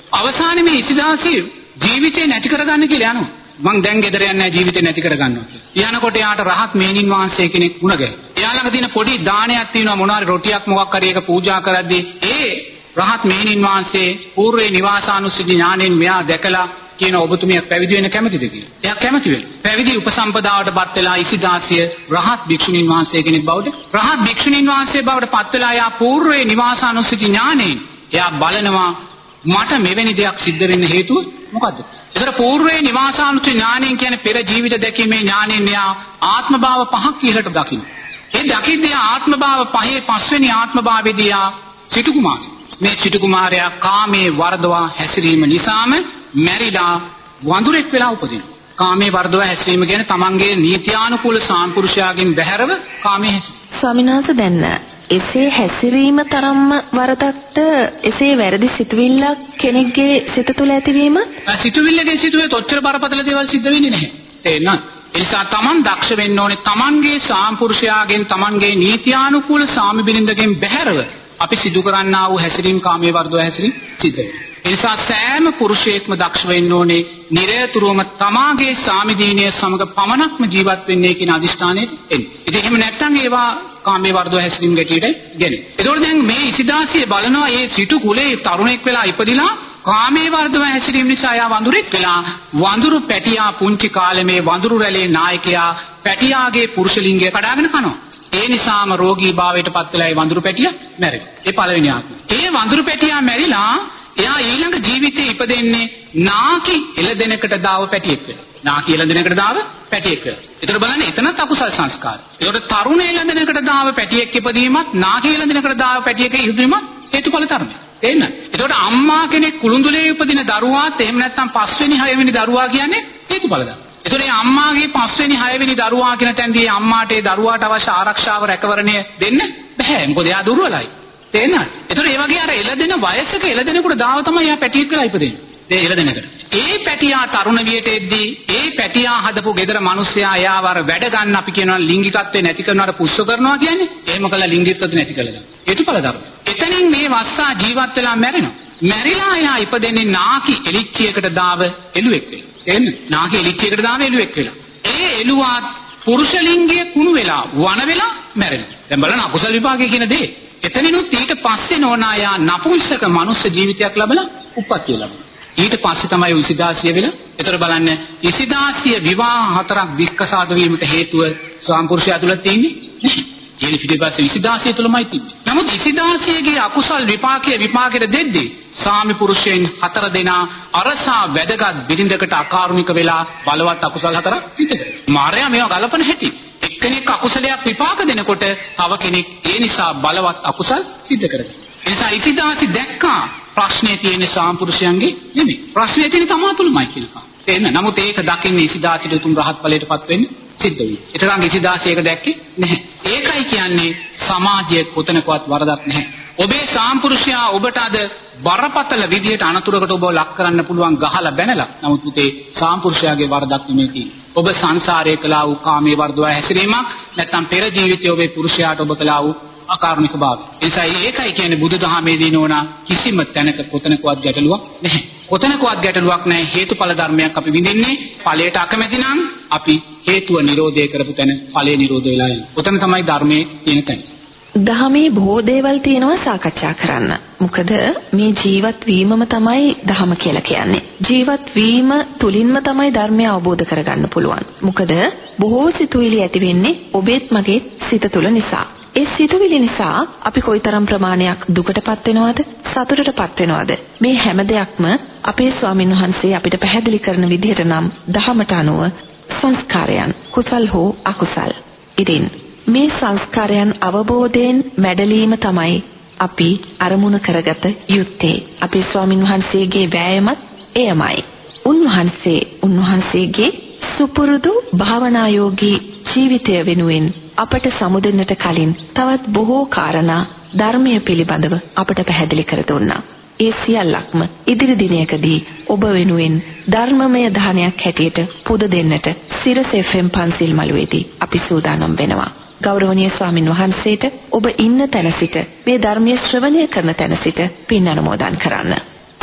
අවසානයේ මේ ඉසිදාසිය ජීවිතේ නැති කරගන්න කියලා යනවා. මං දැන් ගෙදර යන්නේ නැහැ ජීවිතේ නැති කරගන්නවා කියලා. යනකොට යාට රහත් මේනින් වහන්සේ කෙනෙක් වුණ ගැහුවා. එයා ළඟ තියෙන පොඩි දානයක් තියෙනවා මොනවාරි රොටියක් මොකක් හරි එක පූජා කරද්දී ඒ රහත් මේනින් වහන්සේ పూర్වේ නිවාසානුස්සති ඥාණයෙන් මෙයා දැකලා කියන ඔබතුමිය පැවිදි වෙන්න කැමතිද කියලා. එයා කැමති වෙනවා. පැවිදි උපසම්පදාවටපත් වෙලා ඉසිදාසිය රහත් භික්ෂුණීන් වහන්සේ කෙනෙක් බවට රහත් භික්ෂුණීන් වහන්සේ බවට පත් වෙලා යා పూర్වේ නිවාසානුස්සති ඥාණයෙන් එයා බලනවා මට මෙවැනි දෙයක් සිද්ධ වෙන්න හේතුව මොකද්ද? ඒතර పూర్වේ නිවාසානුස්සති ඥාණයෙන් කියන්නේ පෙර ජීවිත දැකීමේ ඥාණයෙන් එයා ආත්මභාව පහක් ඉහළට දකින්න. ඒ දකිද්දී ආත්මභාව පහේ පස්වෙනි ආත්මභාවයේදී යා සිටු කුමාරයා. මේ සිටු කුමාරයා කාමයේ වර්ධවා හැසිරීම නිසාම මැරිලා වඳුරෙක් වෙලා උපදිනවා. කාමයේ වර්ධවා හැසිරීම කියන්නේ තමන්ගේ නීත්‍යානුකූල සාම්පුරුෂයාගෙන් බැහැරව කාමයේ හැසිරීම. ස්වාමීන් වහන්සේ දැන් එසේ හැසිරීම තරම්ම වරදක්ද එසේ වැරදි සිතුවිල්ලක් කෙනෙක්ගේ සිත තුළ ඇතිවීම? සිතුවිල්ලගේ සිතුවේ තොච්චර බරපතල දේවල් සිද්ධ වෙන්නේ නැහැ. තේරෙනවද? ඒ නිසා තමන් දක්ෂ වෙන්න ඕනේ තමන්ගේ සාම්පුරුෂයාගෙන් තමන්ගේ නීත්‍යානුකූල සාමිබිරින්දගෙන් බැහැරව අපි සිදු කරන්නා වූ හැසිරීම කාමයේ වර්ධව හැසිරීම සිද්ධ වෙනවා. ඒ නිසා සෑම පුරුෂයෙක්ම දක්ෂ වෙන්න ඕනේ නිරතුරුවම තමාගේ සාමිදීනිය සමග පමණක්ම ජීවත් වෙන්නේ කියන අදිෂ්ඨානයට එන්න. ඉතින් එහෙම නැත්නම් ඒවා කාමයේ වර්ධව හැසිරීම ගැටියට ගෙනේ. ඒතකොට දැන් මේ ඉසිදාසිය බලනවා මේ සිටු කුලේ තරුණෙක් වෙලා ඉපදිලා කාමයේ වර්ධව හැසිරීම නිසා යා වඳුරෙක් වෙලා වඳුරු පැටියා පුංචි කාලේ මේ වඳුරු රැළේ නායකයා පැටියාගේ පුරුෂලිංගය කඩාගෙන කනවා. ඒ නිසාම රෝගී භාවයට පත් වෙලා ඒ වඳුරු පැටියා මැරෙනවා. ඒ පළවෙනි ආත්මය. ඒ වඳුරු පැටියා මැරිලා එයා ඊළඟ ජීවිතේ ඉපදෙන්නේ නාකි එළදෙනකට දාව පැටියෙක් වෙලා. නාකි එළදෙනකට දාව පැටියෙක් වෙලා. ඒතර බලන්න එතනත් අකුසල් සංස්කාර. ඒකට තරුණ එළදෙනකට දාව පැටියෙක් ඉපදීමත් නාකි එළදෙනකට දාව පැටියෙක් ඉපදීමත් හේතුඵල ධර්මයි. තේරෙනවද? ඒකට අම්මා කෙනෙක් කුළුඳුලේ උපදින දරුවාත් එහෙම නැත්නම් පස්වෙනි හයවෙනි දරුවා කියන්නේ හේතුඵල ධර්ම. ඒතකොට මේ අම්මාගේ පස්වෙනි හයවෙනි දරුවා කියන තැනදී අම්මාට ඒ දරුවාට අවශ්‍ය ආරක්ෂාව රැකවරණය දෙන්න බෑ. මොකද එයා දුර්වලයි. තේරෙනවද? ඒතකොට ඒ වගේ අර එළදෙන වයසක එළදෙනෙකුට දාව තමයි එයා පැටියෙක් වෙලා ඉපදෙන්නේ. ඒ එළදෙනකට. ඒ පැටියා තරුණ වියට එද්දී ඒ පැටියා හදපු ගෙදර මිනිස්සයා එයාව අර වැඩ ගන්න අපි කියනවා ලිංගිකත්වේ නැති කරනවාට පුස්ස කරනවා කියන්නේ. එහෙම කළා ලිංගිකත්වය නැති කළා. හේතුඵල ධර්ම. එතනින් මේ වස්සා ජීවත් වෙලා මැරෙනවා. මැරිලා එයා ඉපදෙන්නේ නාකි එලිච්චියකට දාව එළුවෙක් වෙලා. තේරෙනවද? නාකි එලිච්චියකට දාව එළුවෙක් වෙලා. ඒ එළුවා පුරුෂලිංගයේ කුණු වෙලා වන වෙලා මැරෙනවා. දැන් බලන්න අකුසල විපාකය කියන දේ. එතනිනුත් ඊට පස්සේ නෝනායා නපුංසක මනුස්ස ජීවිතයක් ලැබලා උප්පත්තිය ලැබුණා. ඊට පස්සේ තමයි ඉසිදාසිය වෙලා. ඒතර බලන්න ඉසිදාසිය විවාහ හතරක් වික්කසාද වීමට හේතුව ස්වාම්පුරුෂයා තුල තියෙන්නේ නැහැ. ඒ පිටිපස්සේ ඉසිදාසිය තුලමයි තිබෙන්නේ. නමුත් ඉසිදාසියගේ අකුසල් විපාකයේ විපාකෙට දෙද්දී සාමි පුරුෂයන් හතර දෙනා අරසා වැදගත් බිරිඳකට අකාරුණික වෙලා බලවත් අකුසල් හතරක් සිදු කරනවා. මාර්යා මේවා ගලපන හැටි. එක්කෙනෙක් අකුසලයක් විපාක දෙනකොට තව කෙනෙක් ඒ නිසා බලවත් අකුසල් සිදු කරනවා. ඒ නිසා ඉසිදාසි දැක්කා ප්‍රශ්නේ තියෙන්නේ සාම්පුරුෂයන්ගේ නෙමෙයි. ප්‍රශ්නේ තියෙන්නේ තමා තුලමයි කියලා. එන්න. නමුත් ඒක දකින්නේ ඉසිදාසිට උතුම් රහත් ඵලයටපත් වෙන්න සිද්ධ වෙයි. ඒතරම් ඉසිදාසි ඒක දැක්කේ නැහැ. ඒකයි කියන්නේ සමාජයේ කොතනකවත් වරදක් නැහැ. ඔබේ සාම්පුරුෂයා ඔබට අද බරපතල විදියට අනතුරකට ඔබව ලක් කරන්න පුළුවන් ගහලා බැනලා. නමුත් පුතේ සාම්පුරුෂයාගේ වරදක් නෙමෙයි තියෙන්නේ. ඔබ සංසාරයේ කළා වූ කාමයේ වර්ධවා හැසිරීමක් නැත්නම් පෙර ජීවිතයේ ඔබේ පුරුෂයාට ඔබ කළා වූ අකාරුණික භාවය. ඒ නිසා ඒකයි කියන්නේ බුදුදහමේදී නෝනා කිසිම තැනක කොතනකවත් ගැටලුවක් නැහැ. කොතනකවත් ගැටලුවක් නැහැ. හේතුඵල ධර්මයක් අපි විඳින්නේ. ඵලයට අකමැති නම් අපි හේතුව නිරෝධය කරපු තැන ඵලය නිරෝධ වෙලා යනවා. ඔතන තමයි ධර්මයේ තියෙන තැන. දහමේ බොහෝ දේවල් තියෙනවා සාකච්ඡා කරන්න. මොකද මේ ජීවත් වීමම තමයි ධහම කියලා කියන්නේ. ජීවත් වීම තුලින්ම තමයි ධර්මය අවබෝධ කරගන්න පුළුවන්. මොකද බොහෝ සිතුවිලි ඇති වෙන්නේ ඔබේත් මගේ සිත තුළ නිසා. ඒ සිතුවිලි නිසා අපි කොයිතරම් ප්‍රමාණයක් දුකටපත් වෙනවද සතුටටපත් වෙනවද මේ හැම දෙයක්ම අපේ ස්වාමින් වහන්සේ අපිට පැහැදිලි කරන විදිහට නම් දහමට අනුව සංස්කාරයන් කුසල් හෝ අකුසල්. ඉතින් මේ සංස්කාරයන් අවබෝධයෙන් මැඩලීම තමයි අපි අරමුණු කරගත යුත්තේ. අපේ ස්වාමින් වහන්සේගේ වෑයමත් එයමයි. උන්වහන්සේ උන්වහන්සේගේ සුපුරුදු භාවනා යෝගී ජීවිතය වෙනුවෙන් අපට සමුදෙන්නට කලින් තවත් බොහෝ කාරණා ධර්මයේ පිළිබඳව අපට පැහැදිලි කර දුන්නා. ඒ සියල්ලක්ම ඉදිරි දිනයකදී ඔබ වෙනුවෙන් ධර්මමය දානයක් හැටියට පුද දෙන්නට සිරස එෆ් එම් පන්සිල් මළුවේදී අපි සූදානම් වෙනවා. ගෞරවනීය ස්වාමින් වහන්සේට ඔබ ඉන්න තැන සිට මේ ධර්මයේ ශ්‍රවණය කරන තැන සිට පින් අනුමෝදන් කරන්න.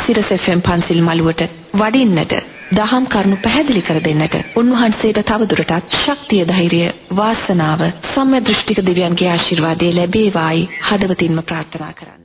සිරස එෆ් එම් පන්සිල් මළුවට වඩින්නට දහම් කරුණු පැහැදිලි කර දෙන්නට උන්වහන්සේට තවදුරටත් ශක්තිය ධෛර්යය වාසනාව සම්‍යක් දෘෂ්ටික දෙවියන්ගේ ආශිර්වාදය ලැබේවායි හදවතින්ම ප්‍රාර්ථනා කරන්න.